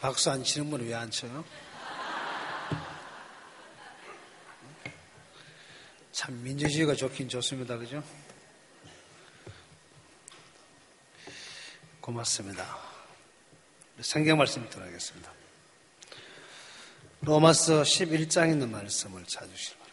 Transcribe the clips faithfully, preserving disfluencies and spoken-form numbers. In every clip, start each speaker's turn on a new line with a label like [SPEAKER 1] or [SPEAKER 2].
[SPEAKER 1] 박수 안 치는 분은 왜 안 쳐요? 참 민주주의가 좋긴 좋습니다. 그죠? 고맙습니다. 성경 말씀 들어가겠습니다. 로마서 십일 장에 있는 말씀을 찾으시기 바랍니다.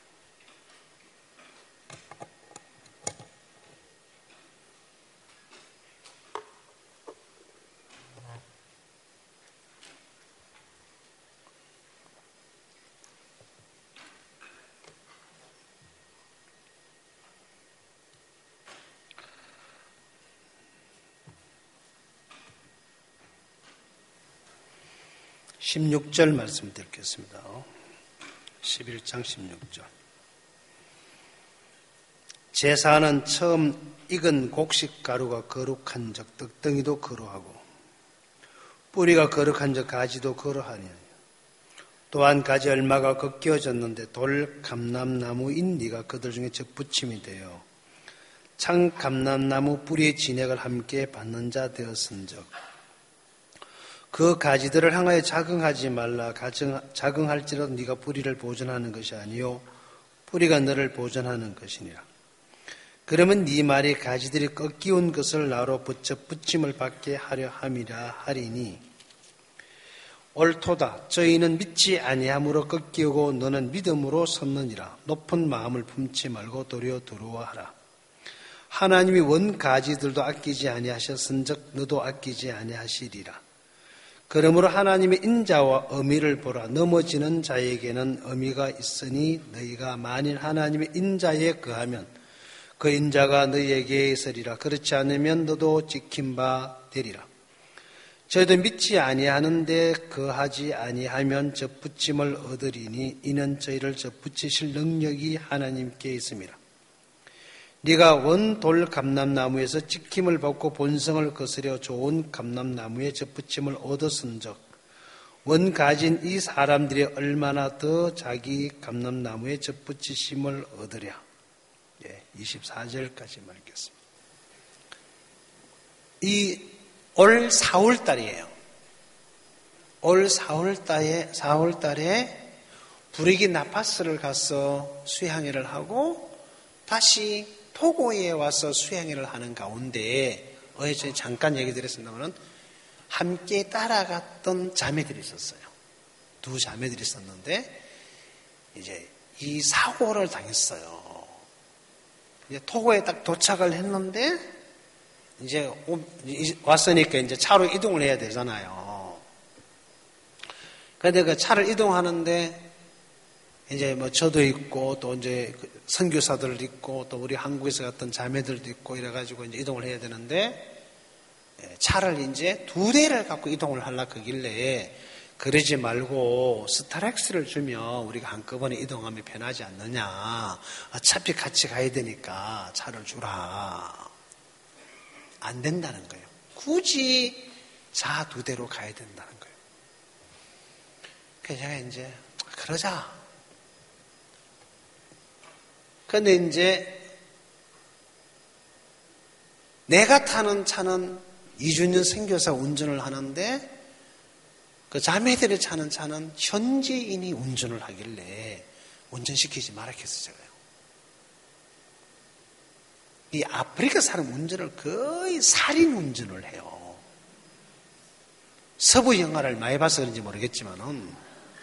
[SPEAKER 1] 십육 절 말씀 드리겠습니다. 십일 장 십육 절. 제사는 처음 익은 곡식 가루가 거룩한 적 떡덩이도 거룩하고 뿌리가 거룩한 적 가지도 거룩하니 또한 가지 얼마가 꺾여졌는데 돌 감람나무인 네가 그들 중에 적부침이 되어 창 감람나무 뿌리의 진액을 함께 받는 자 되었은즉 그 가지들을 향하여 자긍하지 말라. 자긍할지라도 네가 뿌리를 보존하는 것이 아니요 뿌리가 너를 보존하는 것이니라. 그러면 네 말이 가지들이 꺾이온 것을 나로 붙여 붙임을 받게 하려 함이라 하리니 옳도다. 저희는 믿지 아니함으로 꺾이고 너는 믿음으로 섰느니라. 높은 마음을 품지 말고 도리어 두려워하라. 하나님이 원 가지들도 아끼지 아니하셨은즉 너도 아끼지 아니하시리라. 그러므로 하나님의 인자와 어미를 보라. 넘어지는 자에게는 어미가 있으니 너희가 만일 하나님의 인자에 거하면 그 인자가 너희에게 있으리라. 그렇지 않으면 너도 지킨 바 되리라. 저희도 믿지 아니하는데 거하지 아니하면 접붙임을 얻으리니 이는 저희를 접붙이실 능력이 하나님께 있음이라. 네가 원돌 감람나무에서 찍힘을 받고 본성을 거스려 좋은 감람나무에 접붙임을 얻었은즉 원 가진 이 사람들이 얼마나 더 자기 감람나무에 접붙이심을 얻으랴. 예, 이십사 절까지 말겠습니다. 이 올 사월 달이에요. 올 사월 달에 사월 달에 부리기 나파스를 가서 수양회를 하고 다시 토고에 와서 수양회를 하는 가운데 어제 저희 잠깐 얘기 드렸습니다만 함께 따라갔던 자매들이 있었어요. 두 자매들이 있었는데 이제 이 사고를 당했어요. 이제 토고에 딱 도착을 했는데 이제 왔으니까 이제 차로 이동을 해야 되잖아요. 그런데 그 차를 이동하는데 이제 뭐 저도 있고 또 이제 선교사들 있고 또 우리 한국에서 갔던 자매들도 있고 이래가지고 이제 이동을 해야 되는데 차를 이제 두 대를 갖고 이동을 하려고 하길래 그러지 말고 스타렉스를 주면 우리가 한꺼번에 이동하면 편하지 않느냐. 어차피 같이 가야 되니까 차를 주라. 안 된다는 거예요. 굳이 차 두 대로 가야 된다는 거예요. 그래서 제가 이제 그러자. 근데 이제 내가 타는 차는 이준현 선교사 운전을 하는데 그 자매들이 타는 차는 현지인이 운전을 하길래 운전시키지 말라 했어요. 제가요. 이 아프리카 사람 운전을 거의 살인 운전을 해요. 서부 영화를 많이 봐서 그런지 모르겠지만은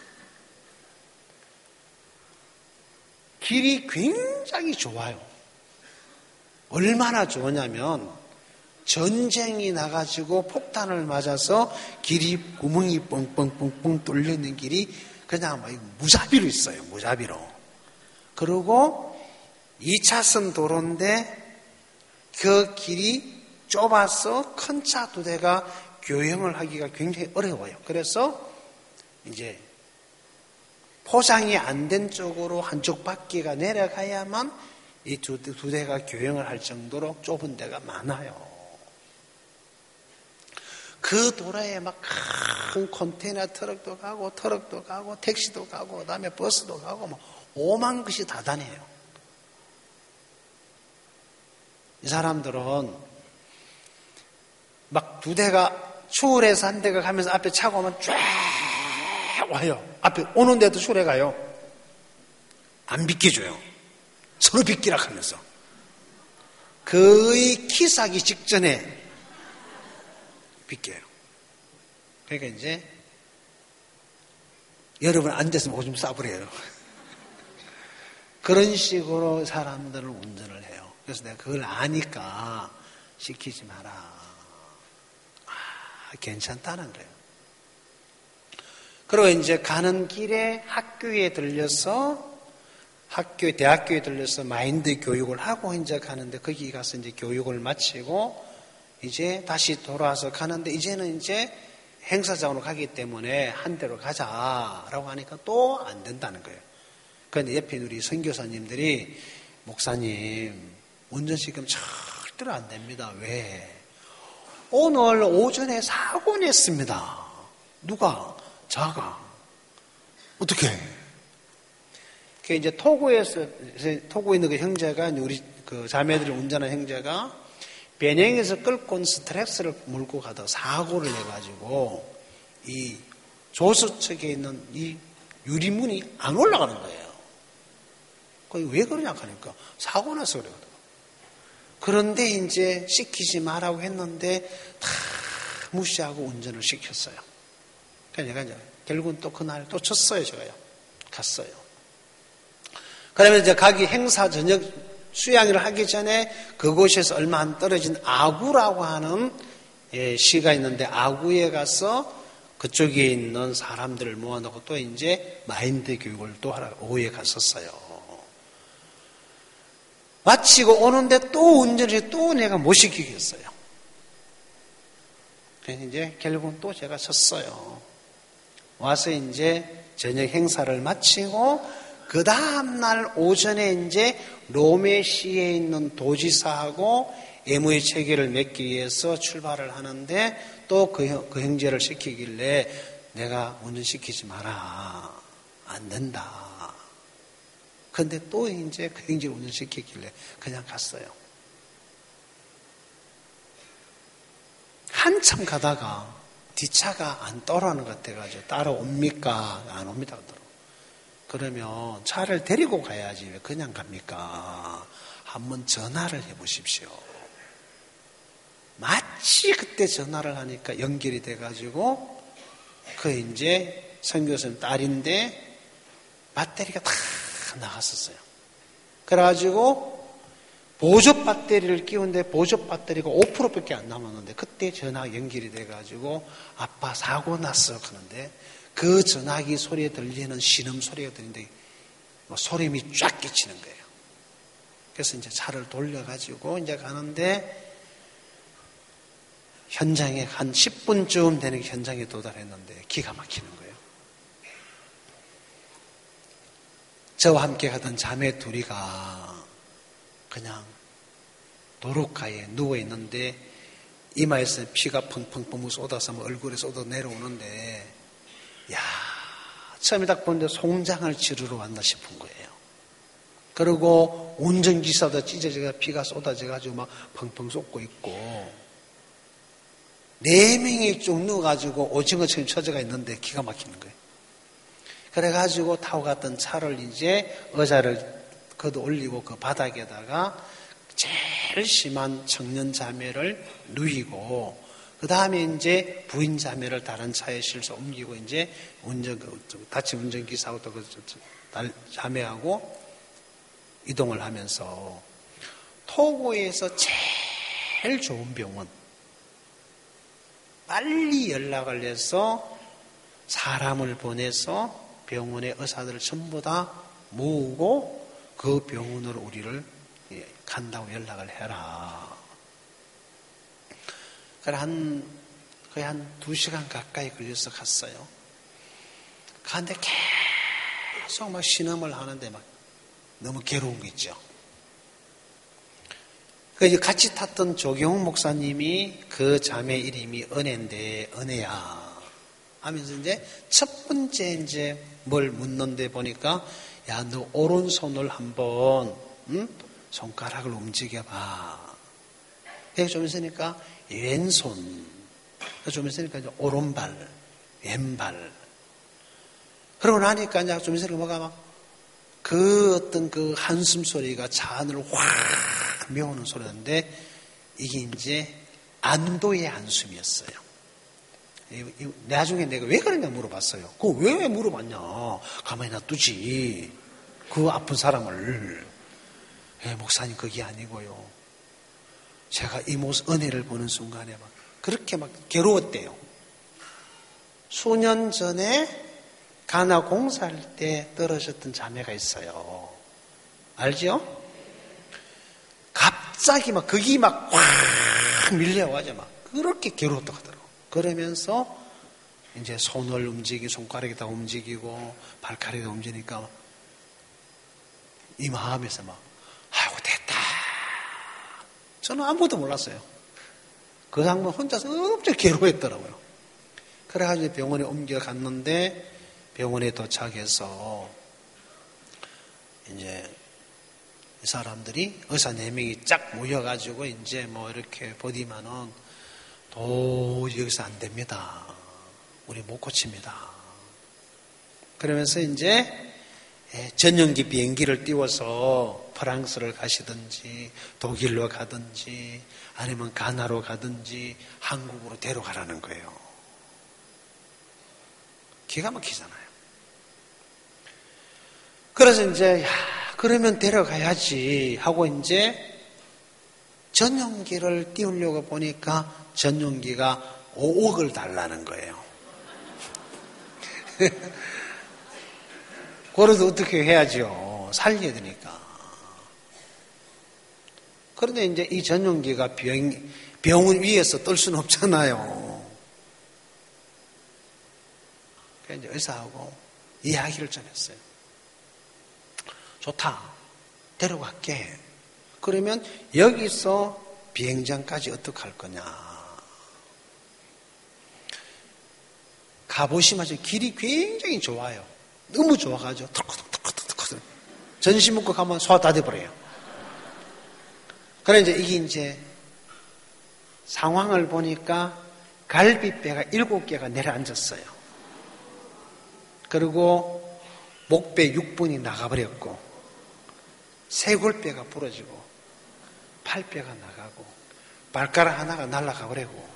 [SPEAKER 1] 길이 굉장히 좋아요. 얼마나 좋으냐면 전쟁이 나가지고 폭탄을 맞아서 길이 구멍이 뻥뻥뻥뻥 뚫려 있는 길이 그냥 막 무자비로 있어요. 무자비로. 그리고 이 차선 도로인데 그 길이 좁아서 큰 차 두 대가 교행을 하기가 굉장히 어려워요. 그래서 이제 포장이 안 된 쪽으로 한쪽 바퀴가 내려가야만 이 두, 두 대가 교행을 할 정도로 좁은 데가 많아요. 그 도로에 막 큰 컨테이너 트럭도 가고 트럭도 가고 택시도 가고 그다음에 버스도 가고 뭐 오만 것이 다 다녀요. 이 사람들은 막 두 대가 출해서 한 대가 가면서 앞에 차가 오면 쫙 와요. 앞에 오는데도 출해 가요. 안 비켜줘요. 서로 비키라 하면서. 거의 키스하기 직전에 비켜요. 그러니까 이제 여러분 앉았으면 오줌 싸버려요. 그런 식으로 사람들을 운전을 해요. 그래서 내가 그걸 아니까 시키지 마라. 아, 괜찮다는 거예요. 그리고 이제 가는 길에 학교에 들려서 학교에, 대학교에 들려서 마인드 교육을 하고 이제 가는데 거기 가서 이제 교육을 마치고 이제 다시 돌아와서 가는데 이제는 이제 행사장으로 가기 때문에 한 대로 가자라고 하니까 또 안 된다는 거예요. 그런데 옆에 우리 선교사님들이 목사님 운전시키면 절대로 안 됩니다. 왜? 오늘 오전에 사고 냈습니다. 누가? 자가. 어떻게? 그 이제 토고에서 토고에 있는 그 형제가 우리 그 자매들을 운전한 형제가 변형에서 끌고 온 스트렉스를 몰고 가다 사고를 내가지고 이 조수 측에 있는 이 유리문이 안 올라가는 거예요. 왜 그러냐 하니까 사고 나서 그래요. 그런데 이제 시키지 말라고 했는데 다 무시하고 운전을 시켰어요. 그러니까 제가 이제 결국은 또 그날 또 쳤어요, 제가요. 갔어요. 그러면 이제 가기 행사 저녁 수양회를 하기 전에 그곳에서 얼마 안 떨어진 아구라고 하는 시가 있는데 아구에 가서 그쪽에 있는 사람들을 모아놓고 또 이제 마인드 교육을 또 하러 오후에 갔었어요. 마치고 오는데 또 운전을 또 내가 못 시키겠어요. 그래서 이제 결국은 또 제가 섰어요. 와서 이제 저녁 행사를 마치고 그 다음날 오전에 이제 로메시에 있는 도지사하고 엠오유 체계를 맺기 위해서 출발을 하는데 또 그 그 형제를 시키길래 내가 운전시키지 마라. 안 된다. 그런데 또 이제 그 형제를 운전시키길래 그냥 갔어요. 한참 가다가 뒷차가 안 따라오는 것 같아가지고 따라옵니까? 안 옵니다. 그러면 차를 데리고 가야지 왜 그냥 갑니까? 한번 전화를 해보십시오. 마치 그때 전화를 하니까 연결이 돼가지고 그 이제 선교사님 딸인데 배터리가 다 나갔었어요. 그래가지고 보조 배터리를 끼우는데 보조 배터리가 오 퍼센트밖에 안 남았는데 그때 전화 연결이 돼가지고 아빠 사고 났어 그러는데 그 전화기 소리에 들리는 신음 소리가 들리는데 소름이 쫙 끼치는 거예요. 그래서 이제 차를 돌려가지고 이제 가는데 현장에 한 십 분쯤 되는 현장에 도달했는데 기가 막히는 거예요. 저와 함께 가던 자매 둘이가 그냥 도로가에 누워있는데 이마에서 피가 펑펑펑 쏟아서 뭐 얼굴에 쏟아 내려오는데 야, 처음에 딱 보는데 송장을 치르러 왔나 싶은 거예요. 그리고 운전기사도 찢어져가 피가 쏟아져가지고 막 펑펑 쏟고 있고 네 명이 쭉 누워가지고 오징어처럼 쳐져가 있는데 기가 막히는 거예요. 그래가지고 타고 갔던 차를 이제 의자를 걷어 올리고 그 바닥에다가 제일 심한 청년 자매를 누이고 그 다음에 이제 부인 자매를 다른 차에 실서 옮기고 이제 운전, 다친 운전기사하고 또 그 자매하고 이동을 하면서 토고에서 제일 좋은 병원, 빨리 연락을 해서 사람을 보내서 병원의 의사들을 전부 다 모으고 그 병원으로 우리를 간다고 연락을 해라. 그래 한 거의 한 두 시간 가까이 걸려서 갔어요. 가는데 계속 막 신음을 하는데 막 너무 괴로운 거 있죠. 그 같이 탔던 조경훈 목사님이 그 자매 이름이 은혜인데 은혜야 하면서 이제 첫 번째 이제 뭘 묻는데 보니까 야, 너 오른손을 한번 응? 손가락을 움직여봐. 그래서 좀 있으니까 왼손 좀 있으니까 이제 오른발, 왼발. 그러고 나니까 이제 좀 있으니까 뭐가 막 그 어떤 그 한숨 소리가 자안을 확 메우는 소리였는데 이게 이제 안도의 한숨이었어요. 나중에 내가 왜 그러냐 물어봤어요. 그거 왜 물어봤냐. 가만히 놔두지. 그 아픈 사람을. 예, 목사님 그게 아니고요. 제가 이 모습 은혜를 보는 순간에 막 그렇게 막 괴로웠대요. 수년 전에 가나 공사할 때 떨어졌던 자매가 있어요. 알죠? 갑자기 막 거기 막 확 밀려와서 막 그렇게 괴로웠다고 하더라고. 그러면서 이제 손을 움직이고 손가락이 다 움직이고 발가락이 다 움직이니까 이 마음에서 막 아이고 됐다. 저는 아무것도 몰랐어요. 그 장면 혼자서 엄청 괴로워했더라고요. 그래가지고 병원에 옮겨갔는데 병원에 도착해서 이제 이 사람들이 의사 네 명이 쫙 모여가지고 이제 뭐 이렇게 보디만은 도저히 여기서 안 됩니다. 우리 못 고칩니다. 그러면서 이제 전용기 비행기를 띄워서 프랑스를 가시든지 독일로 가든지 아니면 가나로 가든지 한국으로 데려가라는 거예요. 기가 막히잖아요. 그래서 이제 야 그러면 데려가야지 하고 이제 전용기를 띄우려고 보니까 전용기가 오억을 달라는 거예요. 그래도 어떻게 해야죠? 살려야 되니까. 그런데 이제 이 전용기가 병, 병원 위에서 뜰 수는 없잖아요. 그래서 이제 의사하고 이야기를 좀 했어요. 좋다. 데려갈게. 그러면 여기서 비행장까지 어떻게 할 거냐. 가보시면 길이 굉장히 좋아요. 너무 좋아가지고 턱턱턱턱턱 전신 묶고 가면 소화 다 돼버려요. 그래 이제 이게 이제 상황을 보니까 갈비뼈가 일곱 개가 내려앉았어요. 그리고 목배 육 분이 나가버렸고 쇄골뼈가 부러지고 팔뼈가 나가고 발가락 하나가 날아가버리고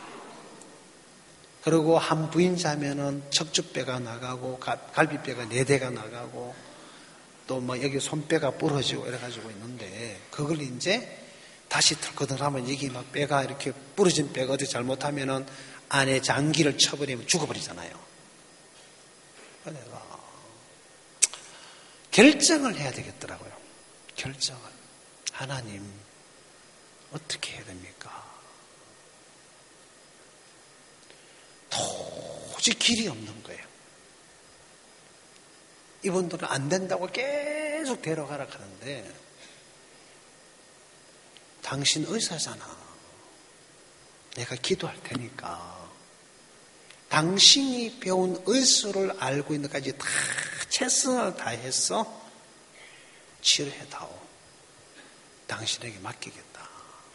[SPEAKER 1] 그리고 한 부인자면은 척추뼈가 나가고 갈비뼈가 네 대가 나가고 또 뭐 여기 손뼈가 부러지고 이래가지고 있는데 그걸 이제 다시 털거든하면 여기 막 뼈가 이렇게 부러진 뼈가 어디 잘못하면은 안에 장기를 쳐버리면 죽어버리잖아요. 내가 결정을 해야 되겠더라고요. 결정을. 하나님 어떻게 해야 됩니까? 도저히 길이 없는 거예요. 이분들은 안 된다고 계속 데려가라 하는데 당신 의사잖아. 내가 기도할 테니까 당신이 배운 의술을 알고 있는 데까지 다 최선을 다해서 치료해다오. 당신에게 맡기겠다.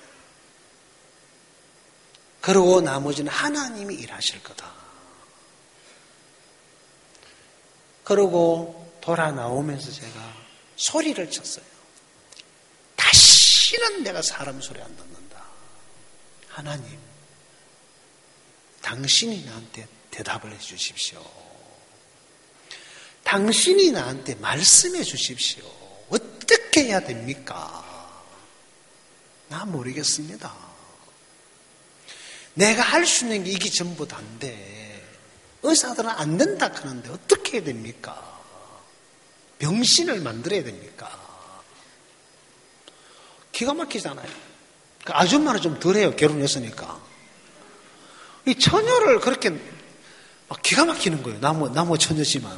[SPEAKER 1] 그리고 나머지는 하나님이 일하실 거다. 그러고 돌아 나오면서 제가 소리를 쳤어요. 다시는 내가 사람 소리 안 듣는다. 하나님, 당신이 나한테 대답을 해 주십시오. 당신이 나한테 말씀해 주십시오. 어떻게 해야 됩니까? 나 모르겠습니다. 내가 할 수 있는 게 이게 전부 다인데 의사들은 안 된다 하는데 어떻게 해야 됩니까? 병신을 만들어야 됩니까? 기가 막히잖아요. 그 아줌마는 좀 덜해요. 결혼했으니까. 이 처녀를 그렇게 막 기가 막히는 거예요. 나무, 나무 처녀지만.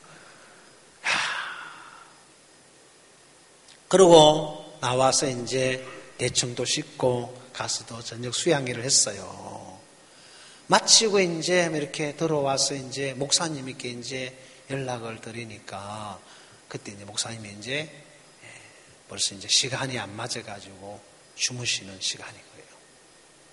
[SPEAKER 1] 그리고 나와서 이제 대충도 씻고 가서도 저녁 수양회를 했어요. 마치고 이제 이렇게 들어와서 이제 목사님께 이제 연락을 드리니까 그때 이제 목사님이 이제 벌써 이제 시간이 안 맞아가지고 주무시는 시간인 거예요.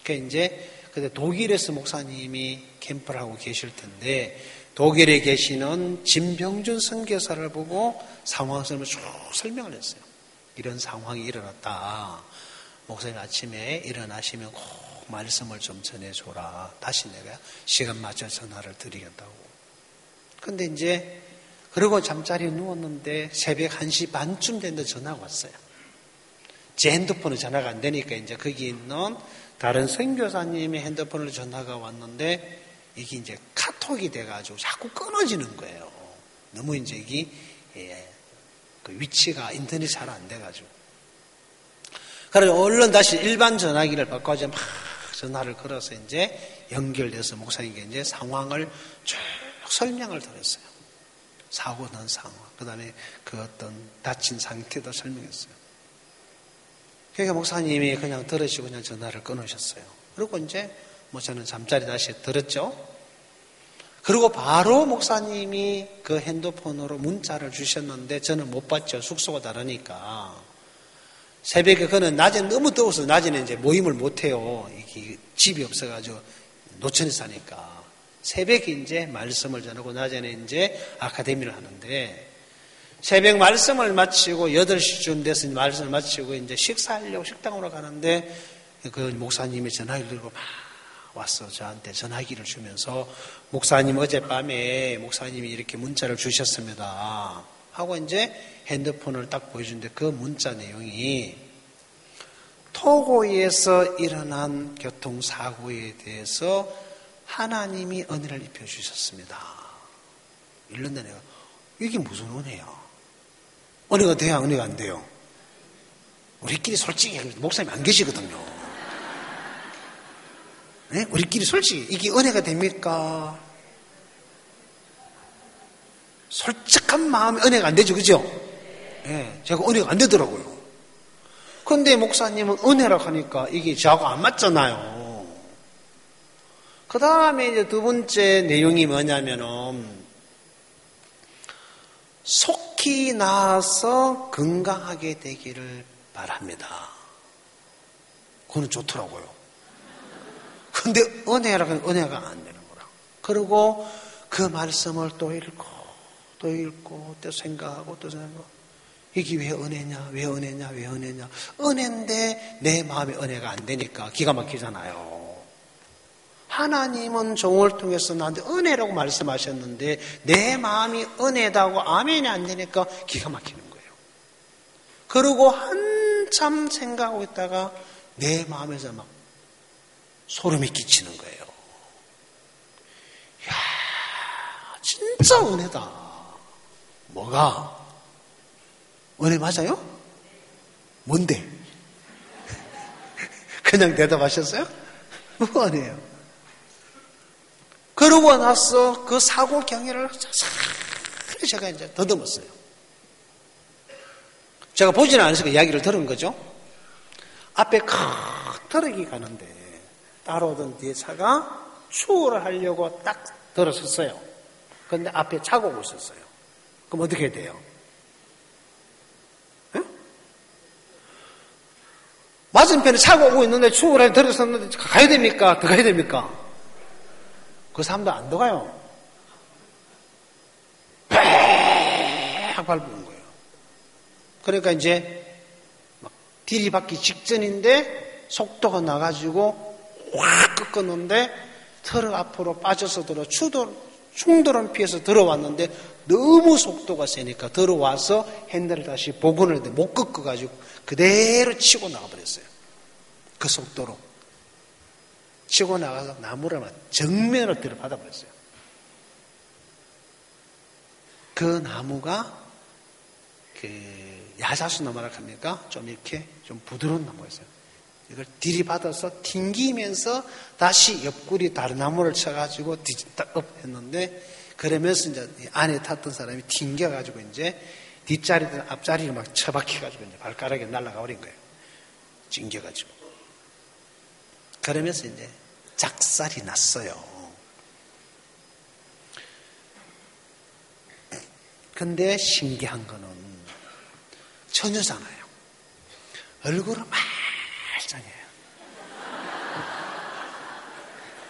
[SPEAKER 1] 그 이제 그때 독일에서 목사님이 캠프를 하고 계실 텐데 독일에 계시는 진병준 선교사를 보고 상황을 쭉 설명을 했어요. 이런 상황이 일어났다. 목사님 아침에 일어나시면 꼭 말씀을 좀 전해줘라. 다시 내가 시간 맞춰 전화를 드리겠다고. 근데 이제 그러고 잠자리에 누웠는데 새벽 한 시 반쯤 됐는데 전화가 왔어요. 제 핸드폰은 전화가 안 되니까 이제 거기 있는 다른 선교사님의 핸드폰으로 전화가 왔는데 이게 이제 카톡이 돼가지고 자꾸 끊어지는 거예요. 너무 이제 이게 예, 그 위치가 인터넷이 잘 안 돼가지고. 그래서 얼른 다시 일반 전화기를 바꿔서 막 전화를 걸어서 이제 연결돼서 목사님께 이제 상황을 쭉 설명을 드렸어요. 사고 난 상황, 그 다음에 그 어떤 다친 상태도 설명했어요. 그러니까 목사님이 그냥 들으시고 그냥 전화를 끊으셨어요. 그리고 이제 뭐 저는 잠자리 다시 들었죠. 그리고 바로 목사님이 그 핸드폰으로 문자를 주셨는데 저는 못 봤죠. 숙소가 다르니까. 새벽에 그는 낮에 너무 더워서 낮에는 이제 모임을 못 해요. 이게 집이 없어가지고 노천에 사니까. 새벽에 이제 말씀을 전하고 낮에는 이제 아카데미를 하는데 새벽 말씀을 마치고 여덟 시쯤 돼서 말씀을 마치고 이제 식사하려고 식당으로 가는데 그 목사님이 전화기를 들고 막 왔어. 저한테 전화기를 주면서 목사님 어젯밤에 목사님이 이렇게 문자를 주셨습니다. 하고 이제 핸드폰을 딱 보여주는데 그 문자 내용이 토고에서 일어난 교통사고에 대해서 하나님이 은혜를 입혀주셨습니다. 이런데 내가 이게 무슨 은혜야? 은혜가 돼야 은혜가 안 돼요. 우리끼리 솔직히 목사님 안 계시거든요. 네? 우리끼리 솔직히 이게 은혜가 됩니까? 솔직한 마음에 은혜가 안 되죠, 그죠? 네, 제가 은혜가 안 되더라고요. 근데 목사님은 은혜라고 하니까 이게 저하고 안 맞잖아요. 그 다음에 이제 두 번째 내용이 뭐냐면은 속히 나아서 건강하게 되기를 바랍니다. 그거는 좋더라고요. 근데 은혜라고 하면 은혜가 안 되는 거라. 그리고 그 말씀을 또 읽고 또 읽고 또 생각하고 또 생각하고 이게 왜 은혜냐 왜 은혜냐 왜 은혜냐 은혜인데 내 마음에 은혜가 안 되니까 기가 막히잖아요. 하나님은 종을 통해서 나한테 은혜라고 말씀하셨는데 내 마음이 은혜다고 아멘이 안 되니까 기가 막히는 거예요. 그리고 한참 생각하고 있다가 내 마음에서 막 소름이 끼치는 거예요. 이야, 진짜 은혜다. 뭐가? 은혜 맞아요? 뭔데? 그냥 대답하셨어요? 뭐 은혜예요? 그러고 나서 그 사고 경위를 자세히 제가 이제 더듬었어요. 제가 보지는 않아서 그 이야기를 들은 거죠. 앞에 큰 트럭이 가는데 따라오던 뒤에 차가 추월을 하려고 딱 들어섰어요. 그런데 앞에 차가 오고 있었어요. 그럼 어떻게 돼요? 네? 맞은편에 차가 오고 있는데 추월을 들어섰는데 가야 됩니까? 더 가야 됩니까? 그 사람도 안 들어가요. 팍 밟는 거예요. 그러니까 이제 막 들이받기 직전인데 속도가 나가지고 확 꺾었는데 트럭 앞으로 빠져서 들어 추돌, 충돌은 피해서 들어왔는데 너무 속도가 세니까 들어와서 핸들을 다시 복원을 했는데 못 꺾어가지고 그대로 치고 나가버렸어요. 그 속도로. 치고 나가서 나무를 막 정면으로 들어받아 버렸어요. 그 나무가 그 야자수 나무라 합니까? 좀 이렇게 좀 부드러운 나무였어요. 이걸 들이받아서 튕기면서 다시 옆구리 다른 나무를 쳐가지고 뒤집다 했는데 그러면서 이제 안에 탔던 사람이 튕겨가지고 이제 뒷자리든 앞자리를 막 처박혀가지고 이제 발가락에 날아가 버린 거예요. 찡겨가지고. 그러면서 이제 작살이 났어요. 근데 신기한 거는 처녀잖아요. 얼굴은 말짱해요.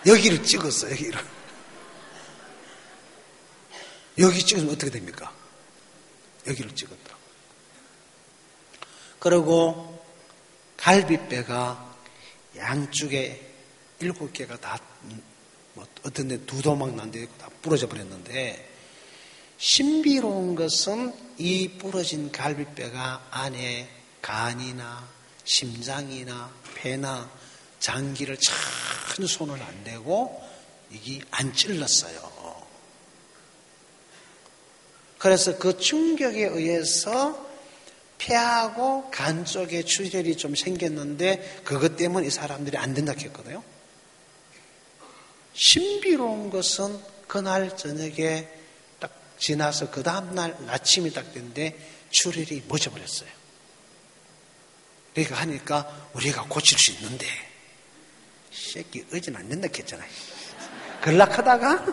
[SPEAKER 1] 여기를 찍었어, 여기를. 여기 찍으면 어떻게 됩니까? 여기를 찍었다. 그리고 갈비뼈가 양쪽에 일곱 개가 다, 뭐 어떤 데 두 도막 난 데 있고 다 부러져 버렸는데, 신비로운 것은 이 부러진 갈비뼈가 안에 간이나 심장이나 폐나 장기를 전 손을 안 대고 이게 안 찔렀어요. 그래서 그 충격에 의해서 폐하고 간 쪽에 출혈이 좀 생겼는데 그것 때문에 이 사람들이 안 된다 했거든요. 신비로운 것은 그날 저녁에 딱 지나서 그 다음날 아침이 딱 됐는데 출혈이 멎어버렸어요. 그러니까 하니까 우리가 고칠 수 있는데 새끼 의지는 안 된다 했잖아요. 걸락하다가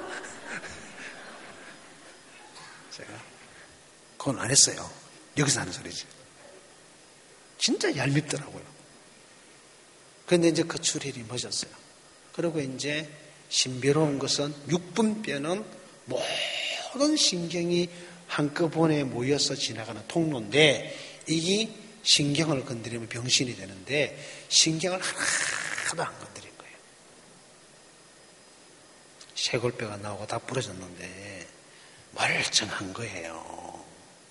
[SPEAKER 1] 제가 그건 안 했어요. 여기서 하는 소리지. 진짜 얄밉더라고요. 그런데 이제 그 출혈이 멎었어요. 그리고 이제 신비로운 것은 육분뼈는 모든 신경이 한꺼번에 모여서 지나가는 통로인데 이게 신경을 건드리면 병신이 되는데 신경을 하나도 안 건드린 거예요. 쇄골뼈가 나오고 다 부러졌는데 멀쩡한 거예요.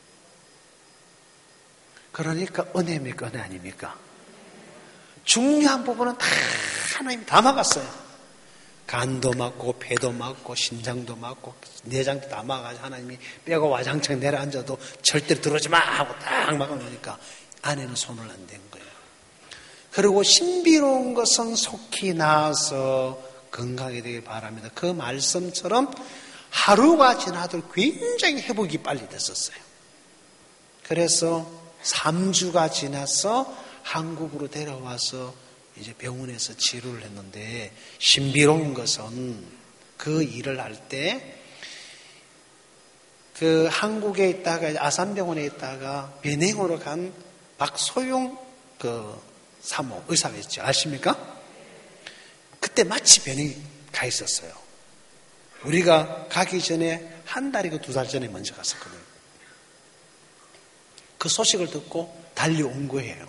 [SPEAKER 1] 그러니까 은혜입니까? 은혜 아닙니까? 중요한 부분은 다 하나님 다 막았어요. 간도 막고 폐도 막고 심장도 막고 내장도 다 막아서 하나님이 뼈가 와장창 내려앉아도 절대로 들어오지 마 하고 딱 막아놓으니까 안에는 손을 안 댄 거예요. 그리고 신비로운 것은 속히 나아서 건강하게 되길 바랍니다. 그 말씀처럼 하루가 지나도 굉장히 회복이 빨리 됐었어요. 그래서 삼 주가 지나서 한국으로 데려와서 이제 병원에서 치료를 했는데 신비로운 것은 그 일을 할 때 그 한국에 있다가 아산병원에 있다가 변행으로 간 박소용 그 사모 의사가 있죠. 아십니까? 그때 마치 변행이 가 있었어요. 우리가 가기 전에 한 달이고 두 달 전에 먼저 갔었거든요. 그 소식을 듣고 달려온 거예요.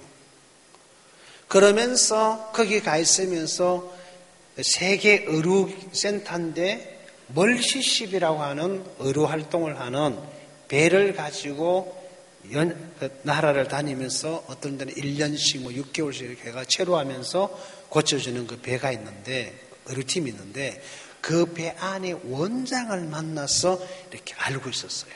[SPEAKER 1] 그러면서 거기 가 있으면서 세계 의료센터인데 멀시십이라고 하는 의료 활동을 하는 배를 가지고 연, 그 나라를 다니면서 어떤 데는 일 년씩 뭐 육 개월씩 이렇게 해가 체류하면서 고쳐주는 그 배가 있는데 의료팀이 있는데 그 배 안에 원장을 만나서 이렇게 알고 있었어요.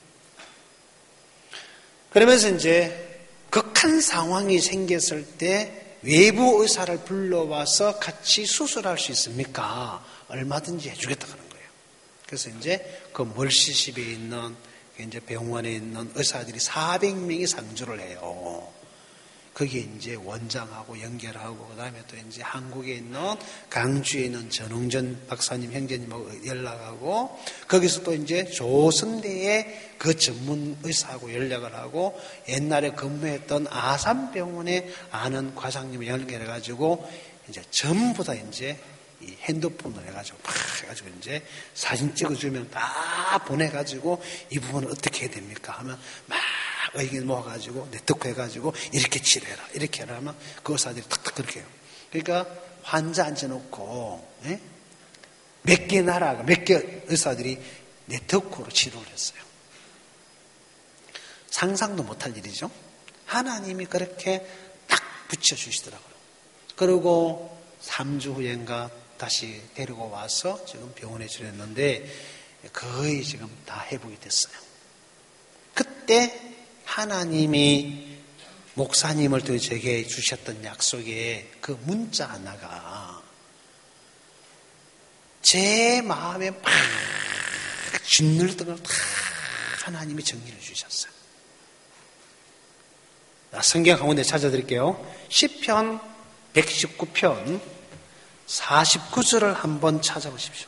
[SPEAKER 1] 그러면서 이제 극한 상황이 생겼을 때 외부 의사를 불러와서 같이 수술할 수 있습니까? 얼마든지 해주겠다 그런 거예요. 그래서 이제 그 멀시십에 있는 이제 병원에 있는 의사들이 사백 명이 상주를 해요. 거기에 이제 원장하고 연결하고 그다음에 또 이제 한국에 있는 강주에 있는 전웅전 박사님 형제님하고 연락하고 거기서 또 이제 조선대의 그 전문 의사하고 연락을 하고 옛날에 근무했던 아산병원에 아는 과장님을 연결해 가지고 이제 전부 다 이제 이 핸드폰을 해가지고 막 해가지고 이제 사진 찍어주면 다 보내가지고 이 부분은 어떻게 해야 됩니까? 하면 막 의견 모아가지고 네트워크 해가지고 이렇게 치료해라 이렇게 해라 하면 그 의사들이 탁탁 그렇게 해요. 그러니까 환자 앉혀놓고 예? 몇 개 나라가 몇 개 의사들이 네트워크로 치료를 했어요. 상상도 못할 일이죠. 하나님이 그렇게 딱 붙여주시더라고요. 그리고 삼 주 후엔가 다시 데리고 와서 지금 병원에 치료했는데 거의 지금 다 회복이 됐어요. 그때 하나님이 목사님을 통해 제게 주셨던 약속에 그 문자 하나가 제 마음에 막 짓눌던 걸 다 하나님이 정리해 주셨어요. 성경 가운데 찾아드릴게요. 시편 백십구 편 사십구 절을 한번 찾아보십시오.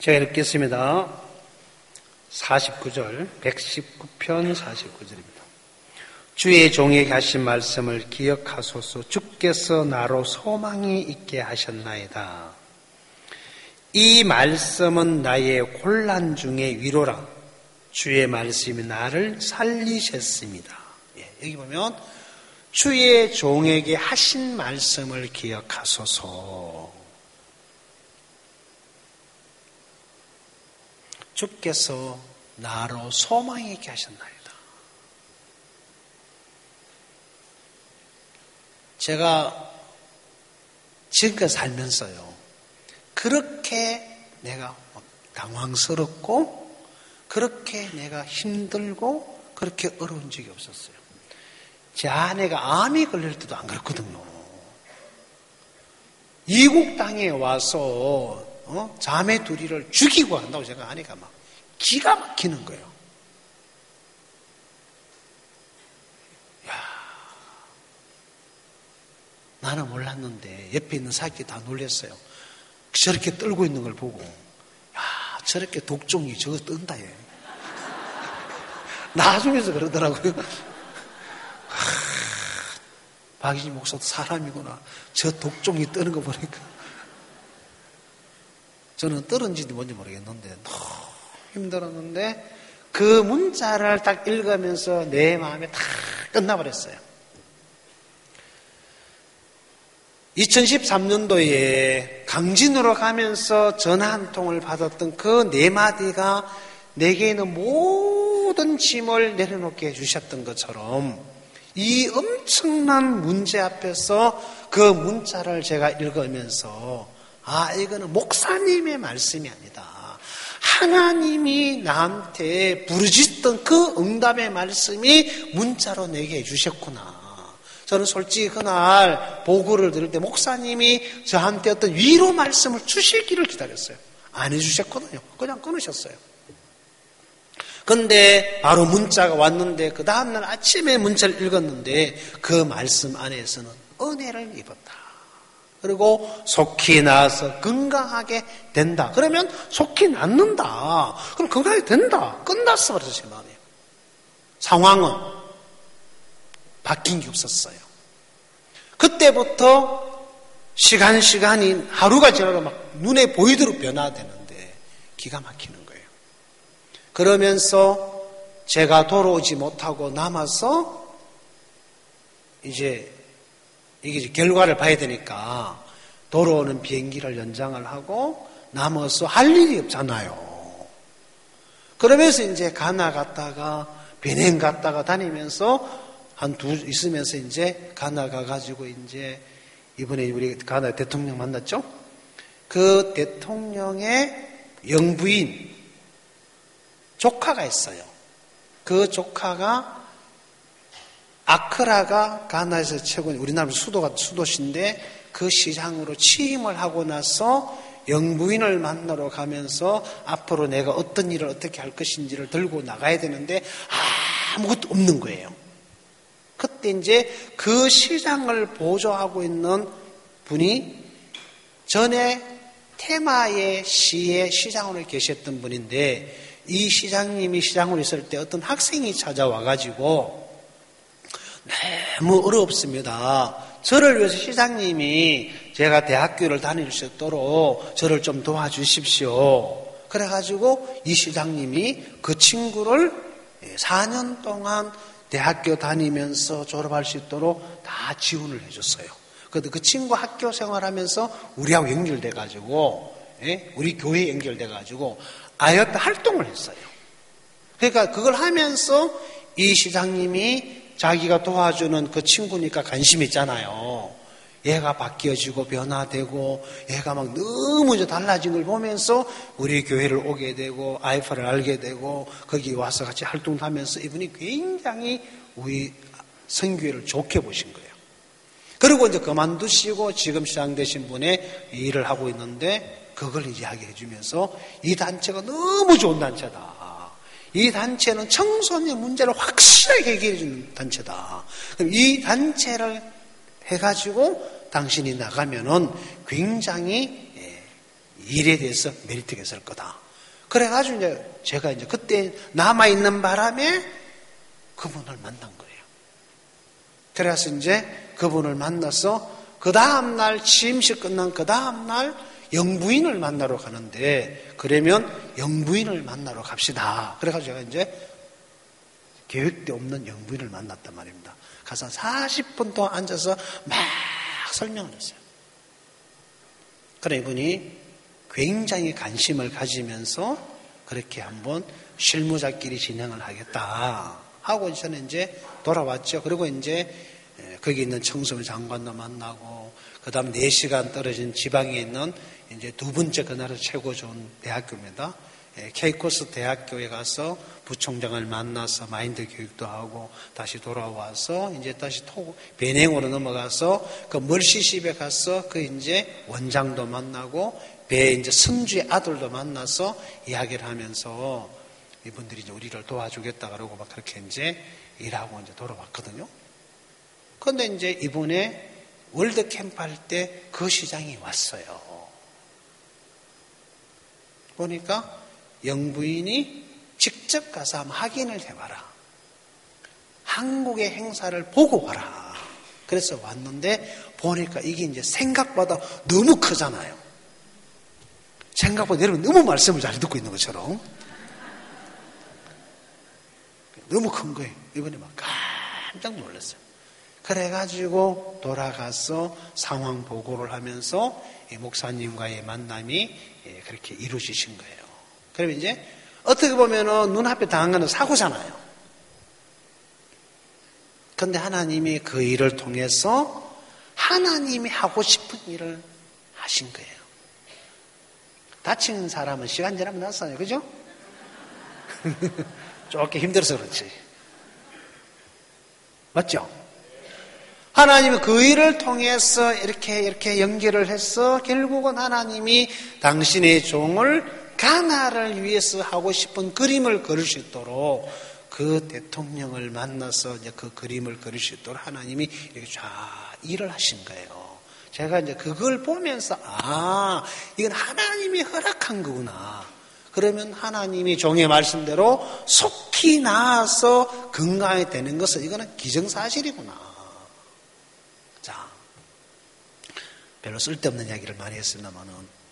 [SPEAKER 1] 제가 읽겠습니다. 사십구 절, 백십구 편 사십구 절입니다. 주의 종에게 하신 말씀을 기억하소서. 주께서 나로 소망이 있게 하셨나이다. 이 말씀은 나의 곤란 중에 위로라. 주의 말씀이 나를 살리셨습니다. 예, 여기 보면 주의 종에게 하신 말씀을 기억하소서. 주께서 나로 소망이 있게 하셨나이다. 제가 지금까지 살면서요, 그렇게 내가 당황스럽고 그렇게 내가 힘들고 그렇게 어려운 적이 없었어요. 제 아내가 암이 걸릴 때도 안 그랬거든요. 이국 땅에 와서 어? 자매 둘이를 죽이고 한다고 제가 아내가 막 기가 막히는 거예요. 야, 나는 몰랐는데 옆에 있는 사람들이 다 놀랐어요. 저렇게 떨고 있는 걸 보고, 야, 저렇게 독종이 저거 뜬다 얘. 나중에서 그러더라고요. 박이진 목사도 사람이구나. 저 독종이 뜨는 거 보니까. 저는 떨은지도 뭔지 모르겠는데 너무 힘들었는데 그 문자를 딱 읽으면서 내 마음이 다 끝나버렸어요. 이천십삼 년도에 강진으로 가면서 전화 한 통을 받았던 그 네 마디가 내게 있는 모든 짐을 내려놓게 해주셨던 것처럼 이 엄청난 문제 앞에서 그 문자를 제가 읽으면서 아, 이거는 목사님의 말씀이 아니다. 하나님이 나한테 부르짖던 그 응답의 말씀이 문자로 내게 해주셨구나. 저는 솔직히 그날 보고를 들을 때 목사님이 저한테 어떤 위로 말씀을 주시기를 기다렸어요. 안 해주셨거든요. 그냥 끊으셨어요. 근데 바로 문자가 왔는데 그 다음날 아침에 문자를 읽었는데 그 말씀 안에서는 은혜를 입었다. 그리고 속히 나서 건강하게 된다. 그러면 속히 낫는다. 그럼 건강하게 된다. 끝났어. 그래서 제 마음에. 상황은 바뀐 게 없었어요. 그때부터 시간 시간이 하루가 지나도 막 눈에 보이도록 변화되는데 기가 막히는 거예요. 그러면서 제가 돌아오지 못하고 남아서 이제 이게 이제 결과를 봐야 되니까 돌아오는 비행기를 연장을 하고 남아서 할 일이 없잖아요. 그러면서 이제 가나 갔다가 베냉 갔다가 다니면서 한 두 있으면서 이제 가나 가가지고 이제 이번에 우리 가나 대통령 만났죠? 그 대통령의 영부인 조카가 있어요. 그 조카가 아크라가 가나에서 최고 우리나라 수도가 수도신데 그 시장으로 취임을 하고 나서 영부인을 만나러 가면서 앞으로 내가 어떤 일을 어떻게 할 것인지를 들고 나가야 되는데 아무것도 없는 거예요. 그때 이제 그 시장을 보조하고 있는 분이 전에 테마의 시의 시장으로 계셨던 분인데 이 시장님이 시장으로 있을 때 어떤 학생이 찾아와가지고 너무 어렵습니다. 저를 위해서 시장님이 제가 대학교를 다닐 수 있도록 저를 좀 도와주십시오. 그래가지고 이 시장님이 그 친구를 사 년 동안 대학교 다니면서 졸업할 수 있도록 다 지원을 해줬어요. 그런데 그 친구 학교 생활하면서 우리하고 연결돼가지고, 예? 우리 교회에 연결돼가지고 아이어트 활동을 했어요. 그러니까 그걸 하면서 이 시장님이 자기가 도와주는 그 친구니까 관심이 있잖아요. 얘가 바뀌어지고 변화되고 얘가 막 너무 이제 달라진 걸 보면서 우리 교회를 오게 되고 아이파를 알게 되고 거기 와서 같이 활동하면서 이분이 굉장히 우리 선교회를 좋게 보신 거예요. 그리고 이제 그만두시고 지금 시장 되신 분의 일을 하고 있는데 그걸 이야기해 주면서 이 단체가 너무 좋은 단체다. 이 단체는 청소년 문제를 확실하게 해결해 주는 단체다. 그럼 이 단체를 해가지고 당신이 나가면은 굉장히 일에 대해서 메리트가 있을 거다. 그래가지고 이제 제가 이제 그때 남아있는 바람에 그분을 만난 거예요. 그래서 이제 그분을 만나서 그 다음날 취임식 끝난 그 다음날 영부인을 만나러 가는데, 그러면 영부인을 만나러 갑시다. 그래가지고 제가 이제 계획도 없는 영부인을 만났단 말입니다. 가서 사십 분 동안 앉아서 막 설명을 했어요. 그래 이분이 굉장히 관심을 가지면서 그렇게 한번 실무자끼리 진행을 하겠다 하고 저는 이제 돌아왔죠. 그리고 이제 거기 있는 청소부 장관도 만나고, 그 다음 네 시간 떨어진 지방에 있는 이제 두 번째 그 나라 최고 좋은 대학교입니다. 케이코스 대학교에 가서 부총장을 만나서 마인드 교육도 하고, 다시 돌아와서 이제 다시 토, 베냉으로 넘어가서 그 멀시십에 가서 그 이제 원장도 만나고, 배 이제 선주의 아들도 만나서 이야기를 하면서 이분들이 이제 우리를 도와주겠다 그러고 막 그렇게 이제 일하고 이제 돌아왔거든요. 그런데 이제 이번에 월드 캠프 할 때 그 시장이 왔어요. 보니까 영부인이 직접 가서 한번 확인을 해봐라. 한국의 행사를 보고 와라. 그래서 왔는데 보니까 이게 이제 생각보다 너무 크잖아요. 생각보다 여러분 너무 말씀을 잘 듣고 있는 것처럼 너무 큰 거예요. 이번에 막 깜짝 놀랐어요. 그래가지고 돌아가서 상황 보고를 하면서 목사님과의 만남이 그렇게 이루어지신 거예요. 그러면 이제 어떻게 보면은 눈앞에 당한 거는 사고잖아요. 그런데 하나님이 그 일을 통해서 하나님이 하고 싶은 일을 하신 거예요. 다친 사람은 시간 지나면 낫잖아요. 그죠? 조금 힘들어서 그렇지. 맞죠? 하나님이 그 일을 통해서 이렇게 이렇게 연결을 해서 결국은 하나님이 당신의 종을 가나를 위해서 하고 싶은 그림을 그릴 수 있도록 그 대통령을 만나서 이제 그 그림을 그릴 수 있도록 하나님이 이렇게 쫙 일을 하신 거예요. 제가 이제 그걸 보면서 아, 이건 하나님이 허락한 거구나. 그러면 하나님이 종의 말씀대로 속히 나아서 건강하게 되는 것은 이거는 기정사실이구나. 자, 별로 쓸데없는 이야기를 많이 했습니다만은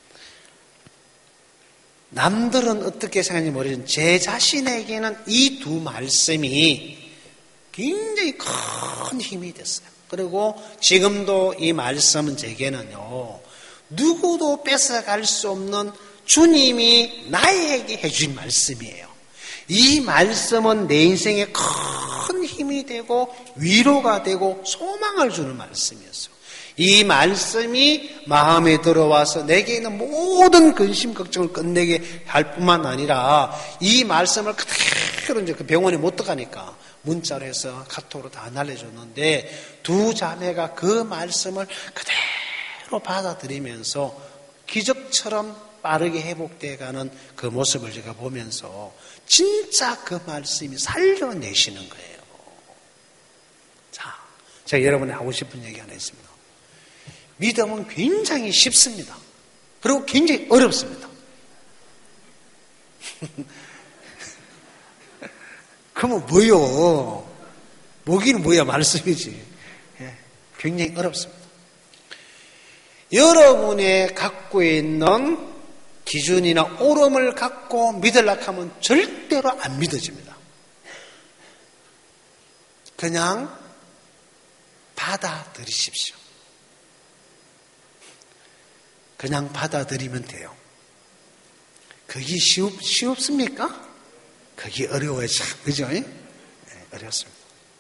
[SPEAKER 1] 남들은 어떻게 생각하는지 모르지만 제 자신에게는 이 두 말씀이 굉장히 큰 힘이 됐어요. 그리고 지금도 이 말씀은 제게는요, 누구도 뺏어갈 수 없는 주님이 나에게 해준 말씀이에요. 이 말씀은 내 인생에 큰 힘이 되고 위로가 되고 소망을 주는 말씀이었어요. 이 말씀이 마음에 들어와서 내게 있는 모든 근심 걱정을 끝내게 할 뿐만 아니라 이 말씀을 그대로 이제 그 병원에 못 들어가니까 문자로 해서 카톡으로 다 날려줬는데 두 자매가 그 말씀을 그대로 받아들이면서 기적처럼 빠르게 회복돼가는 그 모습을 제가 보면서 진짜 그 말씀이 살려내시는 거예요. 자, 제가 여러분에 하고 싶은 얘기 하나 있습니다. 믿음은 굉장히 쉽습니다. 그리고 굉장히 어렵습니다. 그러면 뭐요? 뭐긴 뭐야 말씀이지. 예, 굉장히 어렵습니다. 여러분의 갖고 있는 기준이나 오름을 갖고 믿으려고 하면 절대로 안 믿어집니다. 그냥 받아들이십시오. 그냥 받아들이면 돼요. 그게 쉬웁, 쉬웁습니까? 그게 어려워요. 참, 그죠? 네, 어렵습니다.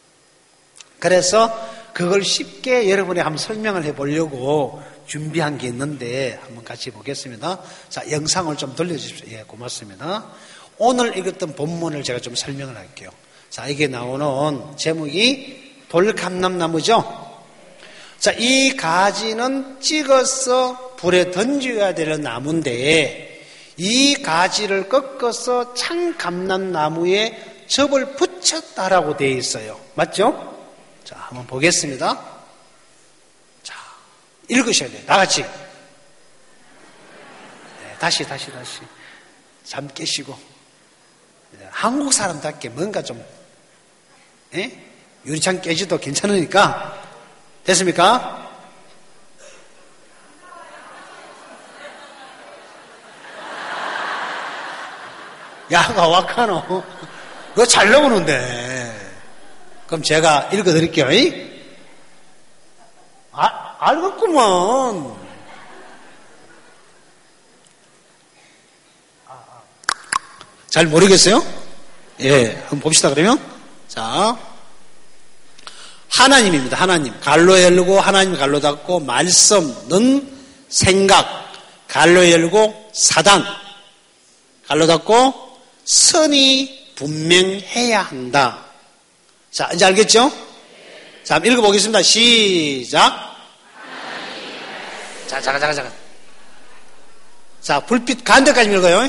[SPEAKER 1] 그래서 그걸 쉽게 여러분이 한번 설명을 해보려고 준비한 게 있는데 한번 같이 보겠습니다. 자, 영상을 좀 돌려주십시오. 예, 고맙습니다. 오늘 읽었던 본문을 제가 좀 설명을 할게요. 자, 이게 나오는 제목이 돌감람나무죠? 자, 이 가지는 찍어서 불에 던져야 되는 나무인데 이 가지를 꺾어서 참감람나무에 접을 붙였다라고 되어 있어요. 맞죠? 자, 한번 보겠습니다. 자, 읽으셔야 돼요. 다 같이. 다시, 다시, 다시. 잠 깨시고. 한국 사람답게 뭔가 좀, 예? 유리창 깨지도 괜찮으니까. 됐습니까? 야가 와카노. 그거 잘 나오는데. 그럼 제가 읽어드릴게요. 아, 알겠구먼. 잘 모르겠어요? 예, 한번 봅시다, 그러면. 자. 하나님입니다, 하나님. 갈로 열고, 하나님 갈로 닫고, 말씀은 생각. 갈로 열고, 사단. 갈로 닫고, 선이 분명해야 한다. 자, 이제 알겠죠? 자, 한번 읽어보겠습니다. 시작. 자, 잠깐, 잠깐, 잠깐. 자, 불빛 가운데까지 읽어요.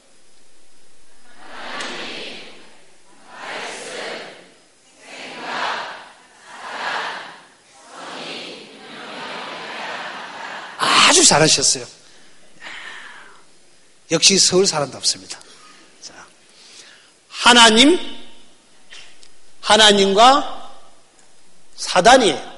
[SPEAKER 1] 아주 잘하셨어요. 역시 서울 사람답습니다. 자, 하나님, 하나님과 사단이에요.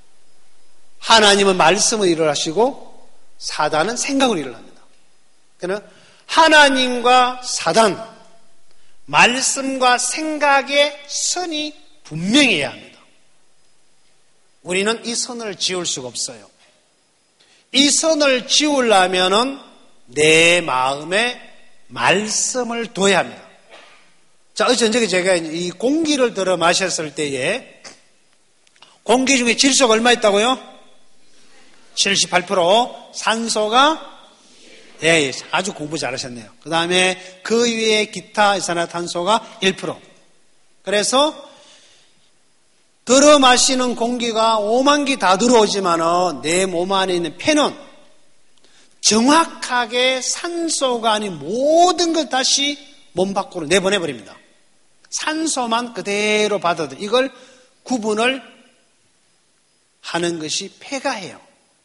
[SPEAKER 1] 하나님은 말씀을 일을 하시고 사단은 생각을 일을 합니다. 그러나 하나님과 사단, 말씀과 생각의 선이 분명해야 합니다. 우리는 이 선을 지울 수가 없어요. 이 선을 지우려면은 내 마음에 말씀을 둬야 합니다. 자, 어제 전적에 제가 이 공기를 들어 마셨을 때에 공기 중에 질소가 얼마 있다고요? 칠십팔 퍼센트. 산소가 예, 예, 아주 공부 잘하셨네요. 그 다음에 그 위에 기타 이산화탄소가 일 퍼센트. 그래서 들어 마시는 공기가 오만 기 다 들어오지만은 내 몸 안에 있는 폐는 정확하게 산소가 아닌 모든 걸 다시 몸 밖으로 내보내버립니다. 산소만 그대로 받아들여. 이걸 구분을 하는 것이 폐가 해요.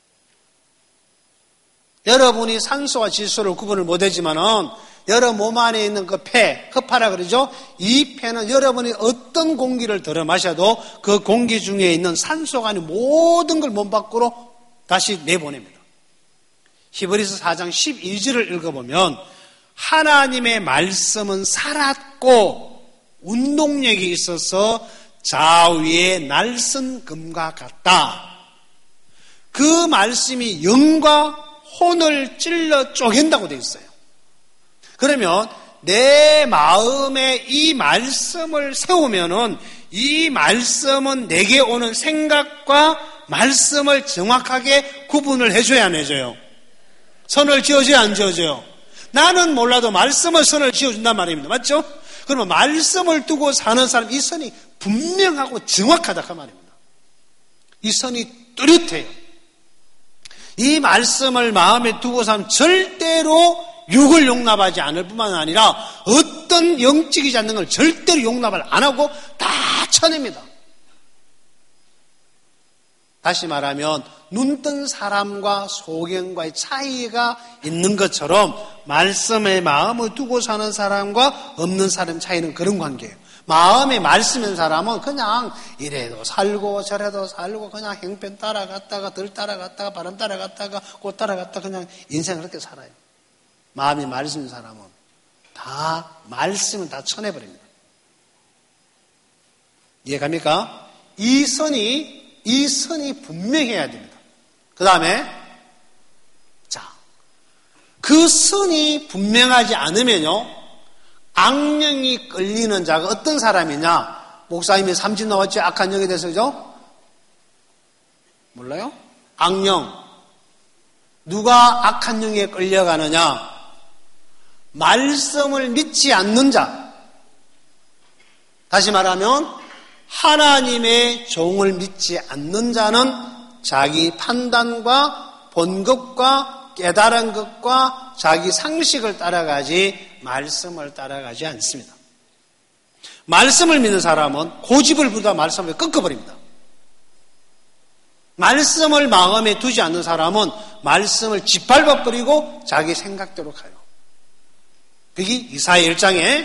[SPEAKER 1] 여러분이 산소와 질소를 구분을 못하지만은 여러분 몸 안에 있는 그 폐, 허파라 그러죠? 이 폐는 여러분이 어떤 공기를 들어 마셔도 그 공기 중에 있는 산소가 아닌 모든 걸 몸 밖으로 다시 내보냅니다. 히브리서 사 장 십이 절을 읽어보면 하나님의 말씀은 살았고 운동력이 있어서 좌우에 날선 금과 같다. 그 말씀이 영과 혼을 찔러 쪼갠다고 되어 있어요. 그러면 내 마음에 이 말씀을 세우면은 이 말씀은 내게 오는 생각과 말씀을 정확하게 구분을 해줘야 안 해줘요? 선을 지어줘야 안 지어줘요? 나는 몰라도 말씀을 선을 지어준단 말입니다. 맞죠? 그러면 말씀을 두고 사는 사람 이 선이 분명하고 정확하다 그 말입니다. 이 선이 뚜렷해요. 이 말씀을 마음에 두고 사면 절대로 육을 용납하지 않을 뿐만 아니라 어떤 영적이지 않는 걸 절대로 용납을 안 하고 다 쳐냅니다. 다시 말하면 눈 뜬 사람과 소경과의 차이가 있는 것처럼 말씀에 마음을 두고 사는 사람과 없는 사람 차이는 그런 관계예요. 마음에 말씀인 사람은 그냥 이래도 살고 저래도 살고 그냥 행편 따라갔다가 들 따라갔다가 바람 따라갔다가 꽃 따라갔다가 그냥 인생을 그렇게 살아요. 마음이 말씀인 사람은 다 말씀을 다 쳐내버립니다. 이해갑니까? 이 선이 이 선이 분명해야 됩니다. 그 다음에 자, 그 선이 분명하지 않으면요 악령이 끌리는 자가 어떤 사람이냐? 목사님이 삼집 나왔죠? 악한 영에 대해서죠? 몰라요? 악령. 누가 악한 영에 끌려가느냐? 말씀을 믿지 않는 자. 다시 말하면 하나님의 종을 믿지 않는 자는 자기 판단과 본 것과 깨달은 것과 자기 상식을 따라가지 말씀을 따라가지 않습니다. 말씀을 믿는 사람은 고집을 부르다 말씀을 꺾어버립니다. 말씀을 마음에 두지 않는 사람은 말씀을 짓밟아버리고 자기 생각대로 가요. 그게 이사야 일 장에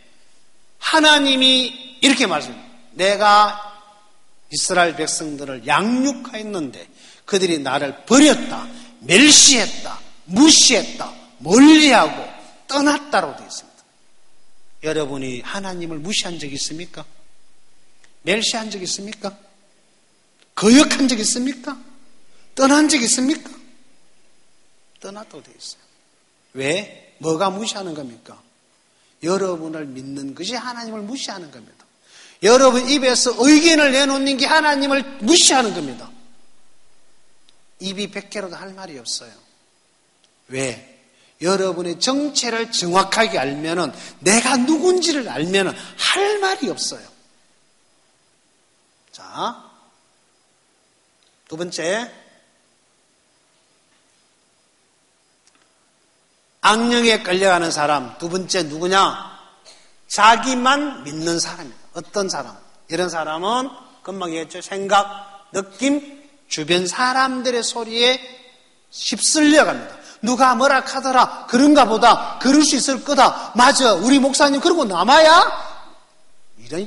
[SPEAKER 1] 하나님이 이렇게 말씀합니다. 내가 이스라엘 백성들을 양육하였는데 그들이 나를 버렸다, 멸시했다, 무시했다, 멀리하고 떠났다로 되어 있습니다. 여러분이 하나님을 무시한 적 있습니까? 멸시한 적 있습니까? 거역한 적 있습니까? 떠난 적 있습니까? 떠났다고 되어 있어요. 왜? 뭐가 무시하는 겁니까? 여러분을 믿는 것이 하나님을 무시하는 겁니다. 여러분 입에서 의견을 내놓는 게 하나님을 무시하는 겁니다. 입이 백 개로도 할 말이 없어요. 왜? 여러분의 정체를 정확하게 알면은, 내가 누군지를 알면은 할 말이 없어요. 자, 두 번째, 악령에 끌려가는 사람. 두 번째 누구냐? 자기만 믿는 사람입니다. 어떤 사람? 이런 사람은 금방 얘기했죠. 생각, 느낌, 주변 사람들의 소리에 휩쓸려 갑니다. 누가 뭐라 하더라, 그런가 보다, 그럴 수 있을 거다, 맞아, 우리 목사님 그러고 남아야? 이런.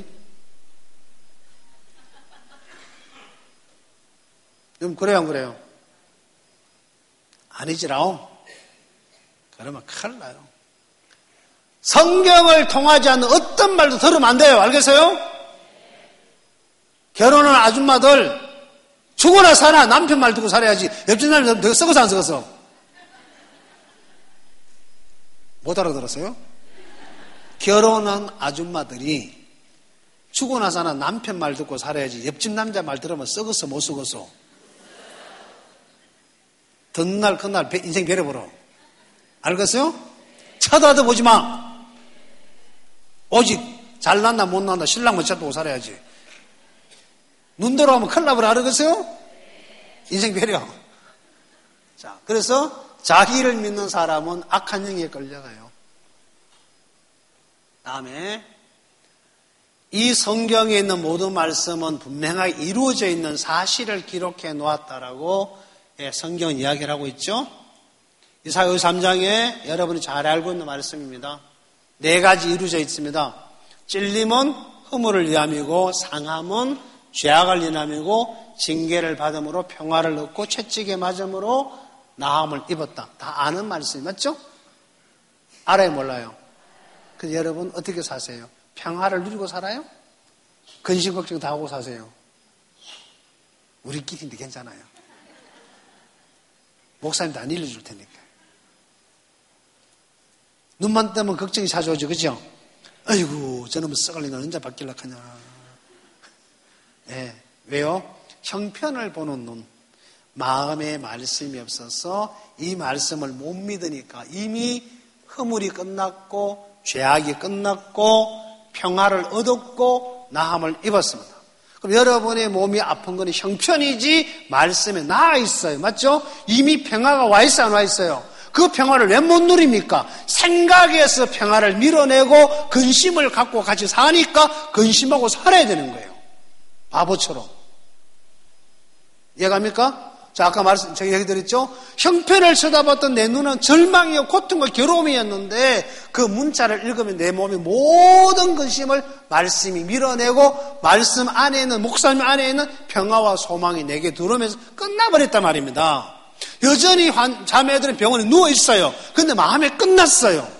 [SPEAKER 1] 좀 그래요, 안 그래요? 아니지라오. 그러면 큰일 나요. 성경을 통하지 않는 어떤 말도 들으면 안 돼요. 알겠어요? 결혼한 아줌마들 죽어나 사나 남편 말 듣고 살아야지. 옆집 남편 더 썩어서 안 썩어서? 못 알아들었어요? 결혼한 아줌마들이 죽어나 사나 남편 말 듣고 살아야지. 옆집 남자 말 들으면 썩어서 못 썩어서? 듣는 날 그날 인생 베려버려. 알겠어요? 쳐다도 보지 마. 오직 잘났나 못났나 신랑 못 찾고 살아야지. 눈 돌아오면 큰일 나버려. 알겠어요? 인생 배려. 자, 그래서 자기를 믿는 사람은 악한 영에 끌려가요. 다음에 이 성경에 있는 모든 말씀은 분명하게 이루어져 있는 사실을 기록해 놓았다라고 성경은 이야기를 하고 있죠. 이사야 삼 장에 여러분이 잘 알고 있는 말씀입니다. 네 가지 이루어져 있습니다. 찔림은 허물을 위함이고, 상함은 죄악을 위함이고, 징계를 받음으로 평화를 얻고, 채찍에 맞음으로 나음을 입었다. 다 아는 말씀이 맞죠? 알아요, 몰라요? 그래서 여러분 어떻게 사세요? 평화를 누리고 살아요? 근심 걱정 다 하고 사세요? 우리끼리인데 괜찮아요. 목사님도 안 일러줄 테니까. 눈만 뜨면 걱정이 자주 오죠, 그죠? 아이고, 저놈은 썩을 리가 언제 바뀔라 하냐. 네, 왜요? 형편을 보는 눈, 마음에 말씀이 없어서 이 말씀을 못 믿으니까 이미 허물이 끝났고, 죄악이 끝났고, 평화를 얻었고, 나음을 입었습니다. 그럼 여러분의 몸이 아픈 건 형편이지 말씀에 나아 있어요. 맞죠? 이미 평화가 와 있어요, 안 와 있어요? 그 평화를 왜 못 누립니까? 생각에서 평화를 밀어내고 근심을 갖고 같이 사니까 근심하고 살아야 되는 거예요. 바보처럼. 이해갑니까? 자, 아까 말씀, 제가 얘기 드렸죠? 형편을 쳐다봤던 내 눈은 절망이요, 고통과 괴로움이었는데 그 문자를 읽으면 내 몸의 모든 근심을 말씀이 밀어내고 말씀 안에 있는, 목사님 안에 있는 평화와 소망이 내게 들어오면서 끝나버렸단 말입니다. 여전히 환, 자매들은 병원에 누워있어요. 근데 마음에 끝났어요.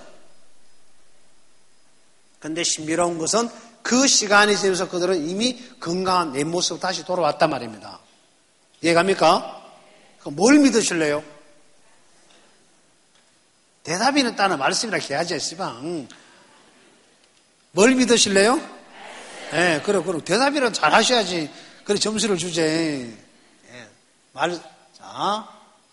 [SPEAKER 1] 근데 신비로운 것은 그 시간이 지나면서 그들은 이미 건강한 내 모습으로 다시 돌아왔단 말입니다. 이해갑니까? 그럼 뭘 믿으실래요? 대답이 있다는 말씀이라 해야지, 씨방. 뭘 믿으실래요? 네, 그래, 그럼 대답이라도 잘 하셔야지. 그래, 점수를 주지. 네, 말, 자.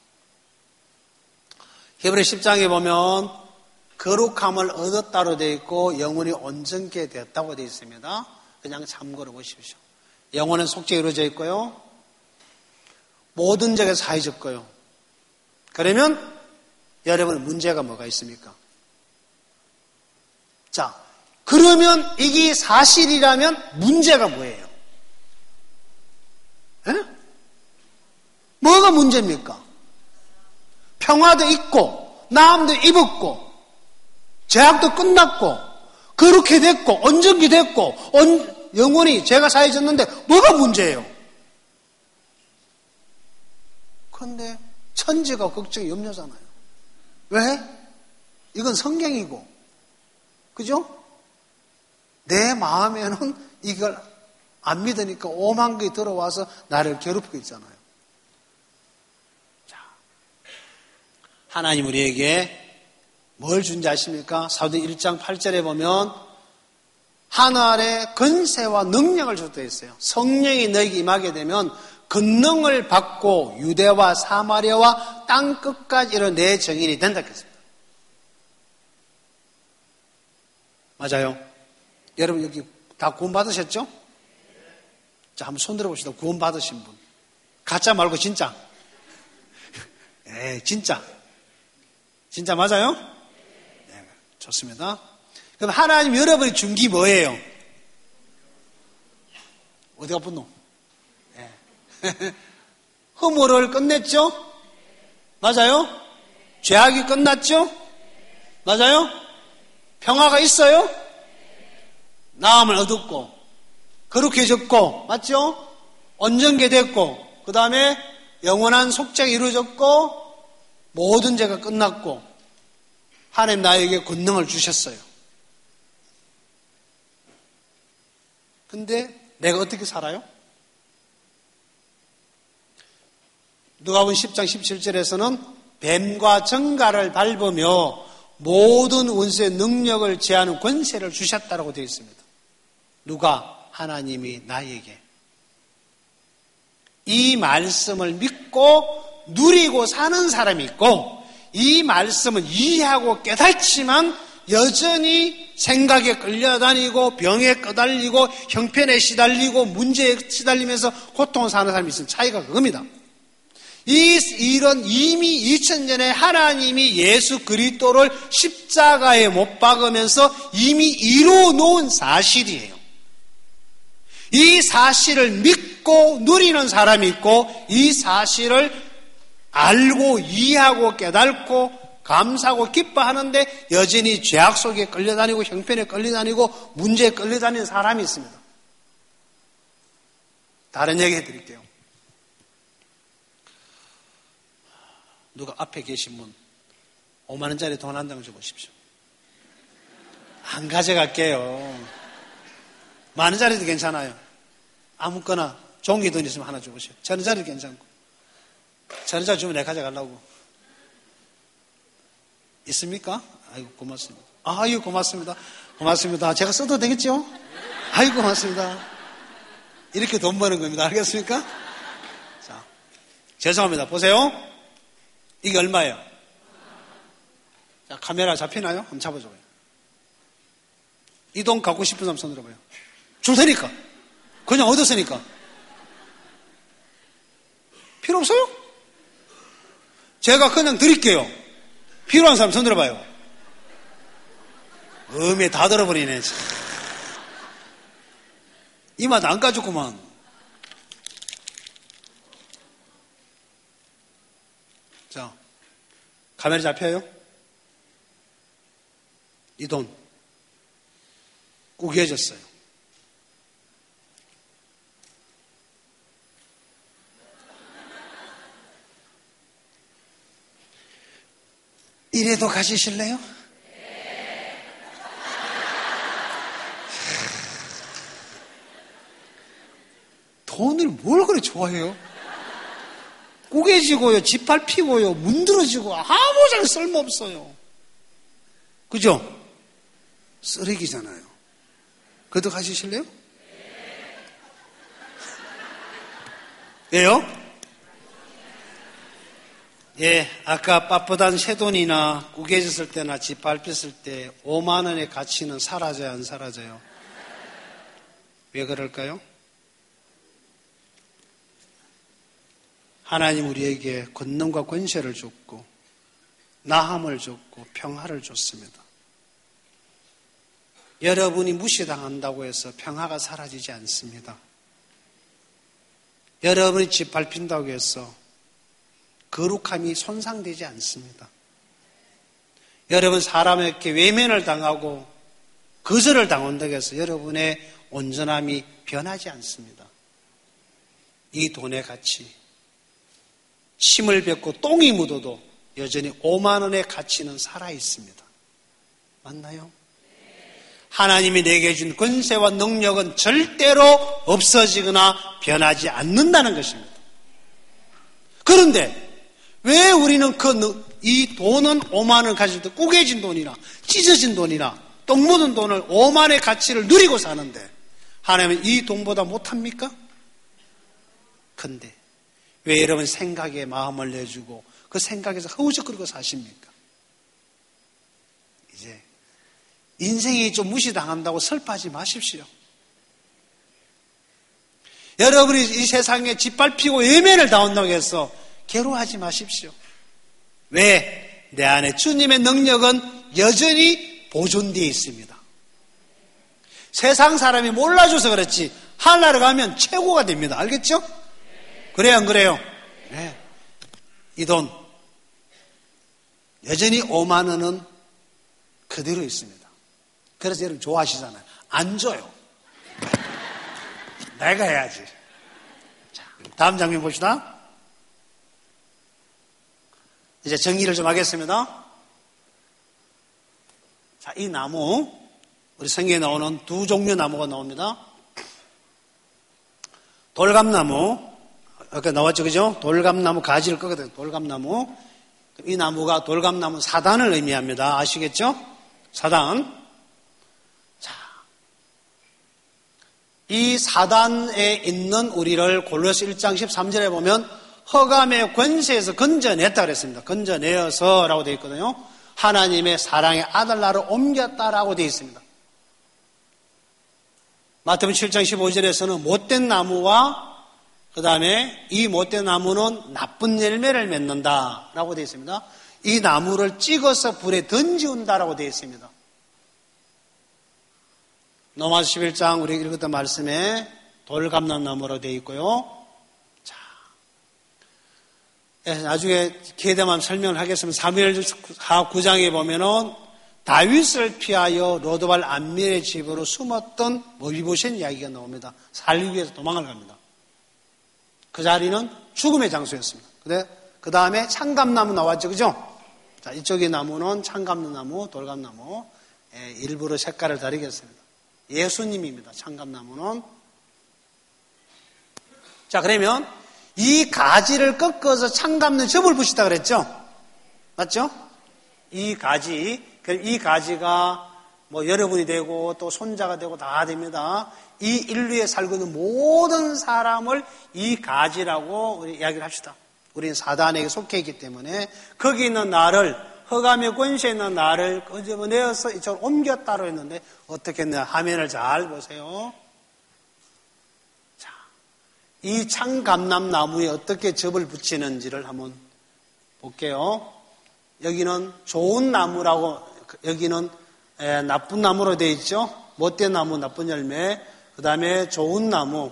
[SPEAKER 1] 히브리 십 장에 보면, 거룩함을 얻었다로 되어 있고, 영혼이 온전케 되었다고 되어 있습니다. 그냥 참고로 보십시오. 영혼은 속죄 이루어져 있고요. 모든 적에 사해졌고요. 그러면 여러분 문제가 뭐가 있습니까? 자, 그러면 이게 사실이라면 문제가 뭐예요? 에? 뭐가 문제입니까? 평화도 있고 나음도 입었고 제약도 끝났고 그렇게 됐고 온전히 됐고 온, 영원히 죄가 사해졌는데 뭐가 문제예요? 그런데 천지가 걱정이 염려잖아요. 왜? 이건 성경이고 그죠? 내 마음에는 이걸 안 믿으니까 오만 개 들어와서 나를 괴롭히고 있잖아요. 자, 하나님 우리에게 뭘 준지 아십니까? 사도행 일 장 팔 절에 보면 하늘의 권세와 능력을 줬다 했어요. 성령이 너에게 임하게 되면 권능을 받고 유대와 사마리아와 땅 끝까지 이런 내 증인이 된다 했습니다. 맞아요? 여러분 여기 다 구원 받으셨죠? 자, 한번 손 들어봅시다. 구원 받으신 분. 가짜 말고 진짜. 예, 진짜. 진짜 맞아요? 네, 좋습니다. 그럼 하나님 여러분이 준 게 뭐예요? 어디가 분노? 네. 허물을 끝냈죠? 맞아요? 죄악이 끝났죠? 맞아요? 평화가 있어요? 나음을 얻었고 거룩해졌고 맞죠? 온전케 됐고 그 다음에 영원한 속죄가 이루어졌고 모든 죄가 끝났고 하나님 나에게 권능을 주셨어요. 근데 내가 어떻게 살아요? 누가복음 십 장 십칠 절에서는 뱀과 정갈을 밟으며 모든 원수의 능력을 제하는 권세를 주셨다라고 되어 있습니다. 누가? 하나님이 나에게. 이 말씀을 믿고 누리고 사는 사람이 있고 이 말씀을 이해하고 깨닫지만 여전히 생각에 끌려다니고 병에 끄달리고 형편에 시달리고 문제에 시달리면서 고통을 사는 사람이 있으면 차이가 그겁니다. 이, 이런 이미 이천 년에 하나님이 예수 그리스도를 십자가에 못 박으면서 이미 이루어 놓은 사실이에요. 이 사실을 믿고 누리는 사람이 있고 이 사실을 알고 이해하고 깨닫고 감사하고 기뻐하는데 여전히 죄악 속에 끌려다니고 형편에 끌려다니고 문제에 끌려다니는 사람이 있습니다. 다른 얘기 해드릴게요. 누가 앞에 계신 분 오만 원짜리 돈 한 장 줘보십시오. 안 가져갈게요. 만 원짜리도 괜찮아요. 아무거나 종이 돈 있으면 하나 줘보세요. 천 원짜리도 괜찮고. 천 원짜리 주면 내가 가져가려고. 있습니까? 아이고 고맙습니다. 아이고 고맙습니다. 고맙습니다. 제가 써도 되겠죠? 아이고 고맙습니다. 이렇게 돈 버는 겁니다. 알겠습니까? 자, 죄송합니다. 보세요. 이게 얼마예요? 자, 카메라 잡히나요? 한번 잡아줘요. 이 돈 갖고 싶은 사람 손 들어봐요. 줄 테니까. 그냥 얻었으니까. 필요 없어요? 제가 그냥 드릴게요. 필요한 사람 손 들어봐요. 음에 다 들어버리네. 이 맛 안 까졌구만. 자, 카메라 잡혀요? 이 돈 구겨졌어요. 이래도 가지실래요? 네. 돈을 뭘 그래 좋아해요? 구겨지고요, 짓밟히고요, 문드러지고 아무 잘 쓸모없어요. 그죠? 쓰레기잖아요. 그래도 가지실래요? 왜요? 예, 아까 빳빳한 새돈이나 구겨졌을 때나 짓밟혔을 때 오만 원의 가치는 사라져요, 안 사라져요? 왜 그럴까요? 하나님 우리에게 권능과 권세를 줬고 나함을 줬고 평화를 줬습니다. 여러분이 무시당한다고 해서 평화가 사라지지 않습니다. 여러분이 짓밟힌다고 해서 거룩함이 손상되지 않습니다. 여러분, 사람에게 외면을 당하고 거절을 당한다고 해서 여러분의 온전함이 변하지 않습니다. 이 돈의 가치, 침을 뱉고 똥이 묻어도 여전히 오만 원의 가치는 살아있습니다. 맞나요? 하나님이 내게 준 권세와 능력은 절대로 없어지거나 변하지 않는다는 것입니다. 그런데 왜 우리는 그, 이 돈은 오만 원 가질 때 꾸겨진 돈이나 찢어진 돈이나 똥 묻은 돈을 오만의 가치를 누리고 사는데 하나님은 이 돈보다 못합니까? 근데 왜 여러분 생각에 마음을 내주고 그 생각에서 허우적거리고 사십니까? 이제 인생이 좀 무시당한다고 슬퍼하지 마십시오. 여러분이 이 세상에 짓밟히고 외면을 당한다고 해서 괴로워하지 마십시오. 왜? 내 안에 주님의 능력은 여전히 보존되어 있습니다. 세상 사람이 몰라줘서 그렇지 하늘나라 가면 최고가 됩니다. 알겠죠? 그래요, 안 그래요? 네. 이 돈 여전히 오만 원은 그대로 있습니다. 그래서 여러분 좋아하시잖아요. 안 줘요. 내가 해야지. 자, 다음 장면 봅시다. 이제 정리를 좀 하겠습니다. 자, 이 나무, 우리 성경에 나오는 두 종류의 나무가 나옵니다. 돌감나무, 아까 나왔죠, 그죠? 돌감나무 가지를 꺾어야 돌감나무. 이 나무가 돌감나무 사단을 의미합니다. 아시겠죠? 사단. 자, 이 사단에 있는 우리를 골로새 일 장 십삼 절에 보면 흑암의 권세에서 건져냈다 그랬습니다. 건져내어서라고 되어 있거든요. 하나님의 사랑의 아들나라로 옮겼다라고 되어 있습니다. 마태복음 칠 장 십오 절에서는 못된 나무와 그 다음에 이 못된 나무는 나쁜 열매를 맺는다라고 되어 있습니다. 이 나무를 찍어서 불에 던지운다라고 되어 있습니다. 로마서 십일 장 우리 읽었던 말씀에 돌감람나무로 되어 있고요. 자, 나중에 기회 되면 설명을 하겠습니다. 사무엘하 구 장에 보면은 다윗을 피하여 로드발 암밀의 집으로 숨었던 모비보셋 이야기가 나옵니다. 살기 위해서 도망을 갑니다. 그 자리는 죽음의 장소였습니다. 그 다음에 창감나무 나왔죠, 그죠? 자, 이쪽의 나무는 창감나무, 돌감나무. 예, 일부러 색깔을 다르겠습니다. 예수님입니다. 창감나무는. 자, 그러면 이 가지를 꺾어서 창감는 접을 붙이다 그랬죠? 맞죠? 이 가지, 이 가지가 뭐 여러분이 되고 또 손자가 되고 다 됩니다. 이 인류에 살고 있는 모든 사람을 이 가지라고 우리 이야기를 합시다. 우리는 사단에게 속해 있기 때문에 거기 있는 나를, 흑암의 권세에 있는 나를 끄집어내어서 이쪽으로 옮겼다고 했는데 어떻게 했냐? 화면을 잘 보세요. 자, 이 창감람나무에 어떻게 접을 붙이는지를 한번 볼게요. 여기는 좋은 나무라고, 여기는 에, 나쁜 나무로 되어 있죠. 못된 나무, 나쁜 열매. 그 다음에 좋은 나무.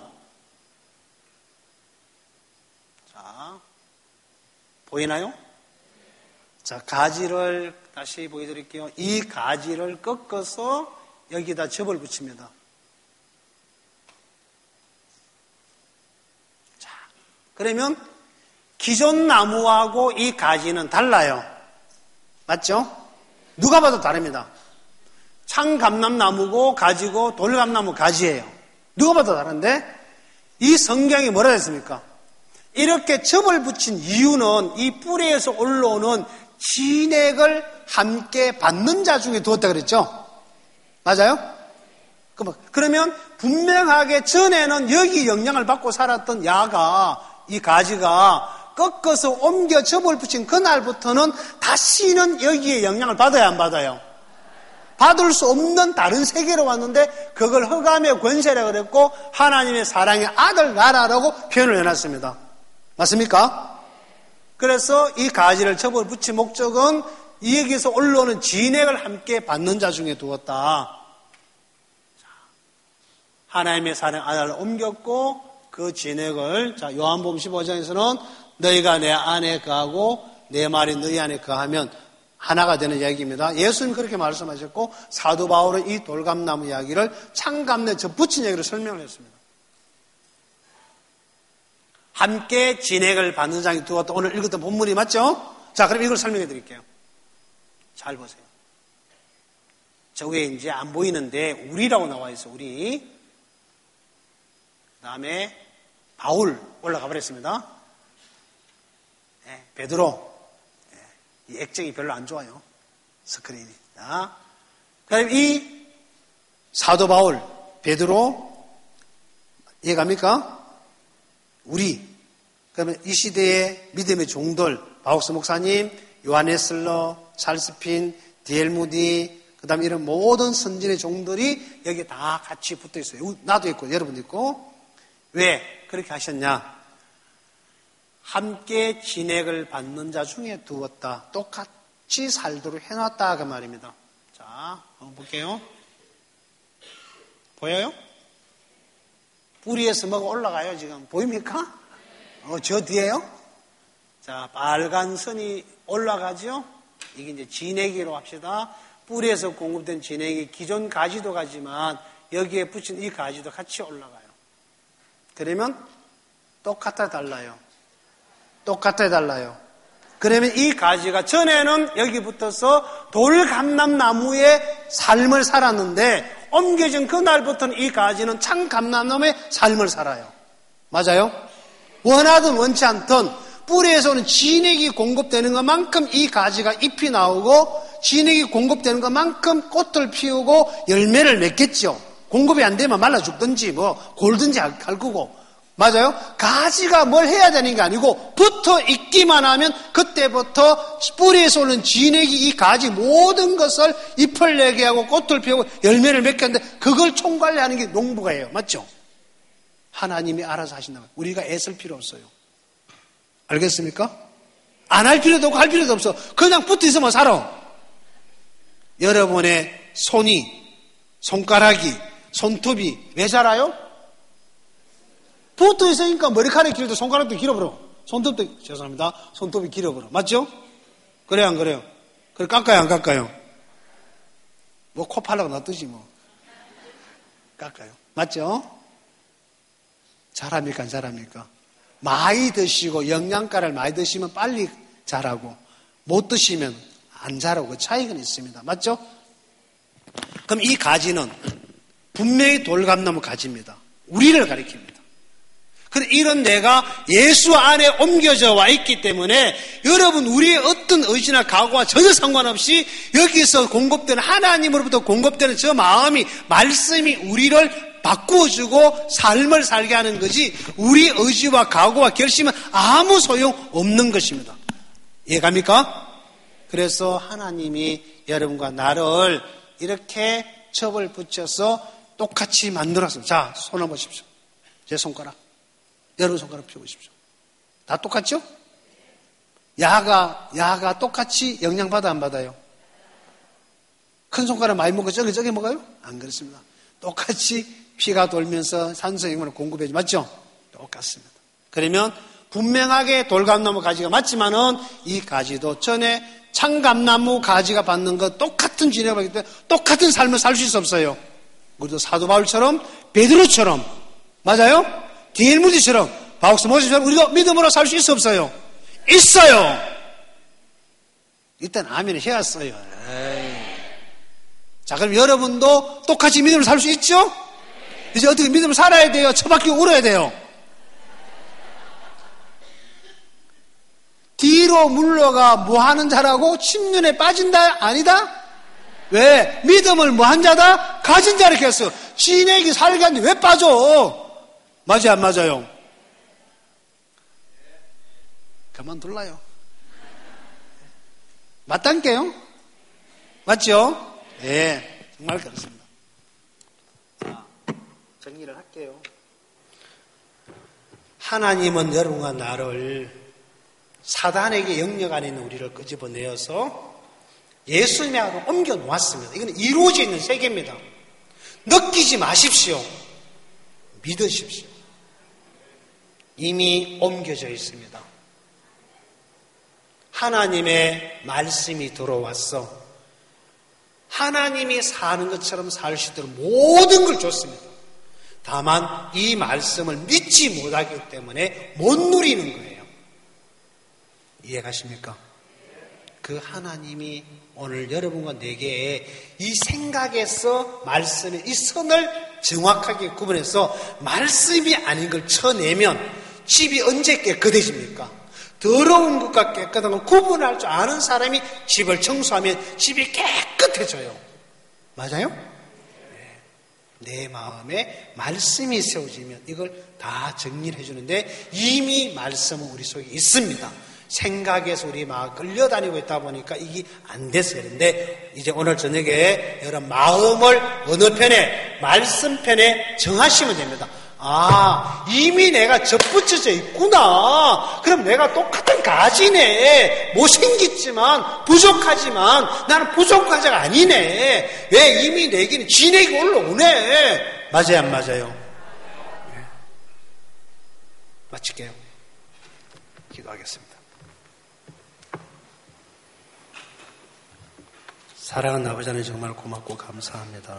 [SPEAKER 1] 자, 보이나요? 자, 가지를 다시 보여드릴게요. 이 가지를 꺾어서 여기다 접을 붙입니다. 자, 그러면 기존 나무하고 이 가지는 달라요. 맞죠? 누가 봐도 다릅니다. 창감람나무고 가지고 돌감나무 가지예요. 누가 봐도 다른데 이 성경이 뭐라 했습니까? 이렇게 접을 붙인 이유는 이 뿌리에서 올라오는 진액을 함께 받는 자 중에 두었다 그랬죠? 맞아요? 그러면 분명하게 전에는 여기 영향을 받고 살았던 야가, 이 가지가 꺾어서 옮겨 접을 붙인 그날부터는 다시는 여기에 영향을 받아야 안 받아요? 받을 수 없는 다른 세계로 왔는데 그걸 흑암의 권세라고 그랬고 하나님의 사랑의 아들 나라라고 표현을 해놨습니다. 맞습니까? 그래서 이 가지를 접을 붙인 목적은 여기서 올라오는 진액을 함께 받는 자 중에 두었다. 하나님의 사랑의 아들을 옮겼고 그 진액을, 자, 요한복음 십오 장에서는 너희가 내 안에 거하고 내 말이 너희 안에 거하면 하나가 되는 이야기입니다. 예수님 그렇게 말씀하셨고 사도 바울은 이 돌감나무 이야기를 창감내 접붙인 얘기로 설명을 했습니다. 함께 진액을 받는 자에게 두었다. 오늘 읽었던 본문이 맞죠? 자, 그럼 이걸 설명해 드릴게요. 잘 보세요. 저 위에 이제 안 보이는데 우리라고 나와 있어. 우리. 그 다음에 바울 올라가 버렸습니다. 네, 베드로. 네, 이 액정이 별로 안 좋아요. 스크린이. 자, 그럼 이 사도 바울, 베드로 이해갑니까? 우리. 그러면 이 시대의 믿음의 종들, 바욱스 목사님, 요한네슬러, 찰스핀, 디엘 무디, 그 다음에 이런 모든 선진의 종들이 여기에 다 같이 붙어 있어요. 나도 있고, 여러분도 있고. 왜 그렇게 하셨냐? 함께 진액을 받는 자 중에 두었다. 똑같이 살도록 해놨다. 그 말입니다. 자, 한번 볼게요. 보여요? 뿌리에서 뭐가 올라가요, 지금. 보입니까? 어, 저 뒤에요? 자, 빨간 선이 올라가죠? 이게 이제 진액이라고 합시다. 뿌리에서 공급된 진액이 기존 가지도 가지만 여기에 붙인 이 가지도 같이 올라가요. 그러면 똑같아 달라요. 똑같아 달라요. 그러면 이 가지가 전에는 여기 붙어서 돌감람나무의 삶을 살았는데 옮겨진 그날부터는 이 가지는 창감람나무의 삶을 살아요. 맞아요? 원하든 원치 않든 뿌리에서 오는 진액이 공급되는 것만큼 이 가지가 잎이 나오고 진액이 공급되는 것만큼 꽃을 피우고 열매를 맺겠죠. 공급이 안 되면 말라 죽든지 뭐 골든지 할 거고. 맞아요? 가지가 뭘 해야 되는 게 아니고 붙어 있기만 하면 그때부터 뿌리에서 오는 진액이 이 가지 모든 것을 잎을 내게 하고 꽃을 피우고 열매를 맺게 하는데 그걸 총괄하는 게 농부가 해요. 맞죠? 하나님이 알아서 하신다고. 우리가 애쓸 필요 없어요. 알겠습니까? 안 할 필요도 없고 할 필요도 없어. 그냥 붙어 있으면 살아. 여러분의 손이, 손가락이, 손톱이 왜 자라요? 붙어 있으니까 머리카락이 길어도 손가락도 길어버려. 손톱도, 죄송합니다. 손톱이 길어버려. 맞죠? 그래요, 안 그래요? 그래, 깎아요, 안 깎아요? 뭐, 코 팔라고 놔두지, 뭐. 깎아요. 맞죠? 잘합니까, 안 잘합니까? 많이 드시고 영양가를 많이 드시면 빨리 자라고 못 드시면 안 자라고 그 차이가 있습니다. 맞죠? 그럼 이 가지는 분명히 돌감나무 가지입니다. 우리를 가리킵니다. 그런데 이런 내가 예수 안에 옮겨져 와 있기 때문에 여러분 우리의 어떤 의지나 각오와 전혀 상관없이 여기서 공급되는 하나님으로부터 공급되는 저 마음이 말씀이 우리를 바꾸어주고 삶을 살게 하는 거지 우리 의지와 각오와 결심은 아무 소용 없는 것입니다. 이해갑니까? 그래서 하나님이 여러분과 나를 이렇게 첩을 붙여서 똑같이 만들었습니다. 자, 손 한번 보십시오. 제 손가락. 여러분 손가락 펴보십시오. 다 똑같죠? 야가, 야가 똑같이 영양 받아 안 받아요? 큰 손가락 많이 먹고 저기 저기 먹어요? 안 그렇습니다. 똑같이 피가 돌면서 산소 영양을 공급해야지. 맞죠? 똑같습니다. 그러면 분명하게 돌감나무 가지가 맞지만은 이 가지도 전에 창감나무 가지가 받는 것 똑같은 진행을 하기 때문에 똑같은 삶을 살 수 없어요. 우리도 사도 바울처럼 베드로처럼 맞아요? 디엘 무디처럼 바욱스 모세처럼 우리도 믿음으로 살 수 있어 없어요? 있어요. 일단 아멘 해왔어요. 에이. 자, 그럼 여러분도 똑같이 믿음을 살 수 있죠? 이제 어떻게 믿음을 살아야 돼요? 처박히고 울어야 돼요. 뒤로 물러가 뭐하는 자라고? 침륜에 빠진다? 아니다? 왜? 믿음을 뭐한 자다? 가진 자를 했어. 진액이 살게 하는데 왜 빠져? 맞아요, 안 맞아요? 그만둘라요. 맞단게요? 맞죠? 네, 정말 그렇습니다. 자, 정리를 할게요. 하나님은 여러분과 나를 사단에게 영역 안에 있는 우리를 끄집어내어서 예수님의 안으로 옮겨 놓았습니다. 이건 이루어져 있는 세계입니다. 느끼지 마십시오. 믿으십시오. 이미 옮겨져 있습니다. 하나님의 말씀이 들어왔어. 하나님이 사는 것처럼 살 수 있도록 모든 걸 줬습니다. 다만 이 말씀을 믿지 못하기 때문에 못 누리는 거예요. 이해가십니까? 그 하나님이 오늘 여러분과 내게 이 생각에서 말씀의 이 선을 정확하게 구분해서 말씀이 아닌 걸 쳐내면 집이 언제 깨끗해집니까? 더러운 것과 깨끗한 걸 구분할 줄 아는 사람이 집을 청소하면 집이 깨끗해져요. 맞아요? 네. 내 마음에 말씀이 세워지면 이걸 다 정리를 해주는데 이미 말씀은 우리 속에 있습니다. 생각에서 우리 막 끌려다니고 있다 보니까 이게 안 됐어요. 그런데 이제 오늘 저녁에 여러분 마음을 어느 편에, 말씀 편에 정하시면 됩니다. 아, 이미 내가 접붙여져 있구나. 그럼 내가 똑같은 가지네. 못생겼지만, 부족하지만, 나는 부족한 자가 아니네. 왜 이미 내기는 진액이 올라오네. 맞아요, 안 맞아요? 네. 마칠게요. 기도하겠습니다. 사랑하는 아버지 하나님 정말 고맙고 감사합니다.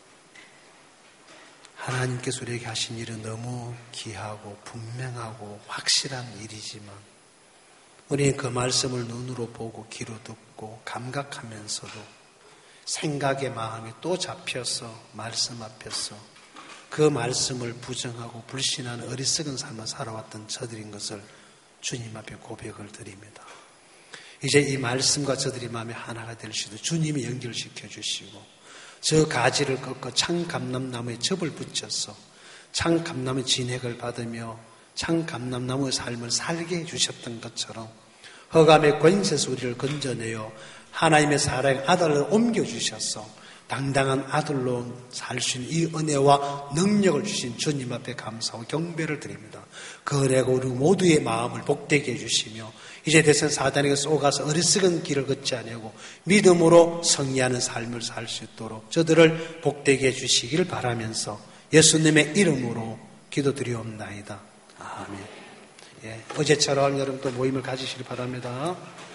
[SPEAKER 1] 하나님께서 우리에게 하신 일은 너무 귀하고 분명하고 확실한 일이지만 우리는 그 말씀을 눈으로 보고 귀로 듣고 감각하면서도 생각의 마음이 또 잡혀서 말씀 앞에서 그 말씀을 부정하고 불신하는 어리석은 삶을 살아왔던 저들인 것을 주님 앞에 고백을 드립니다. 이제 이 말씀과 저들이 마음에 하나가 될 수 있도록 주님이 연결시켜 주시고 저 가지를 꺾어 창감람나무에 접을 붙여서 창감나무의 진액을 받으며 창감람나무의 삶을 살게 해주셨던 것처럼 흑암의 권세에서 우리를 건져내어 하나님의 사랑의 아들을 옮겨주셔서 당당한 아들로 살 수 있는 이 은혜와 능력을 주신 주님 앞에 감사하고 경배를 드립니다. 그 은혜가 우리 모두의 마음을 복되게 해주시며 이제 대선 사단에게 쏘가서 어리석은 길을 걷지 아니하고 믿음으로 승리하는 삶을 살 수 있도록 저들을 복되게 해주시길 바라면서 예수님의 이름으로 기도드리옵나이다. 아멘. 예, 어제처럼 여러분 또 모임을 가지시길 바랍니다.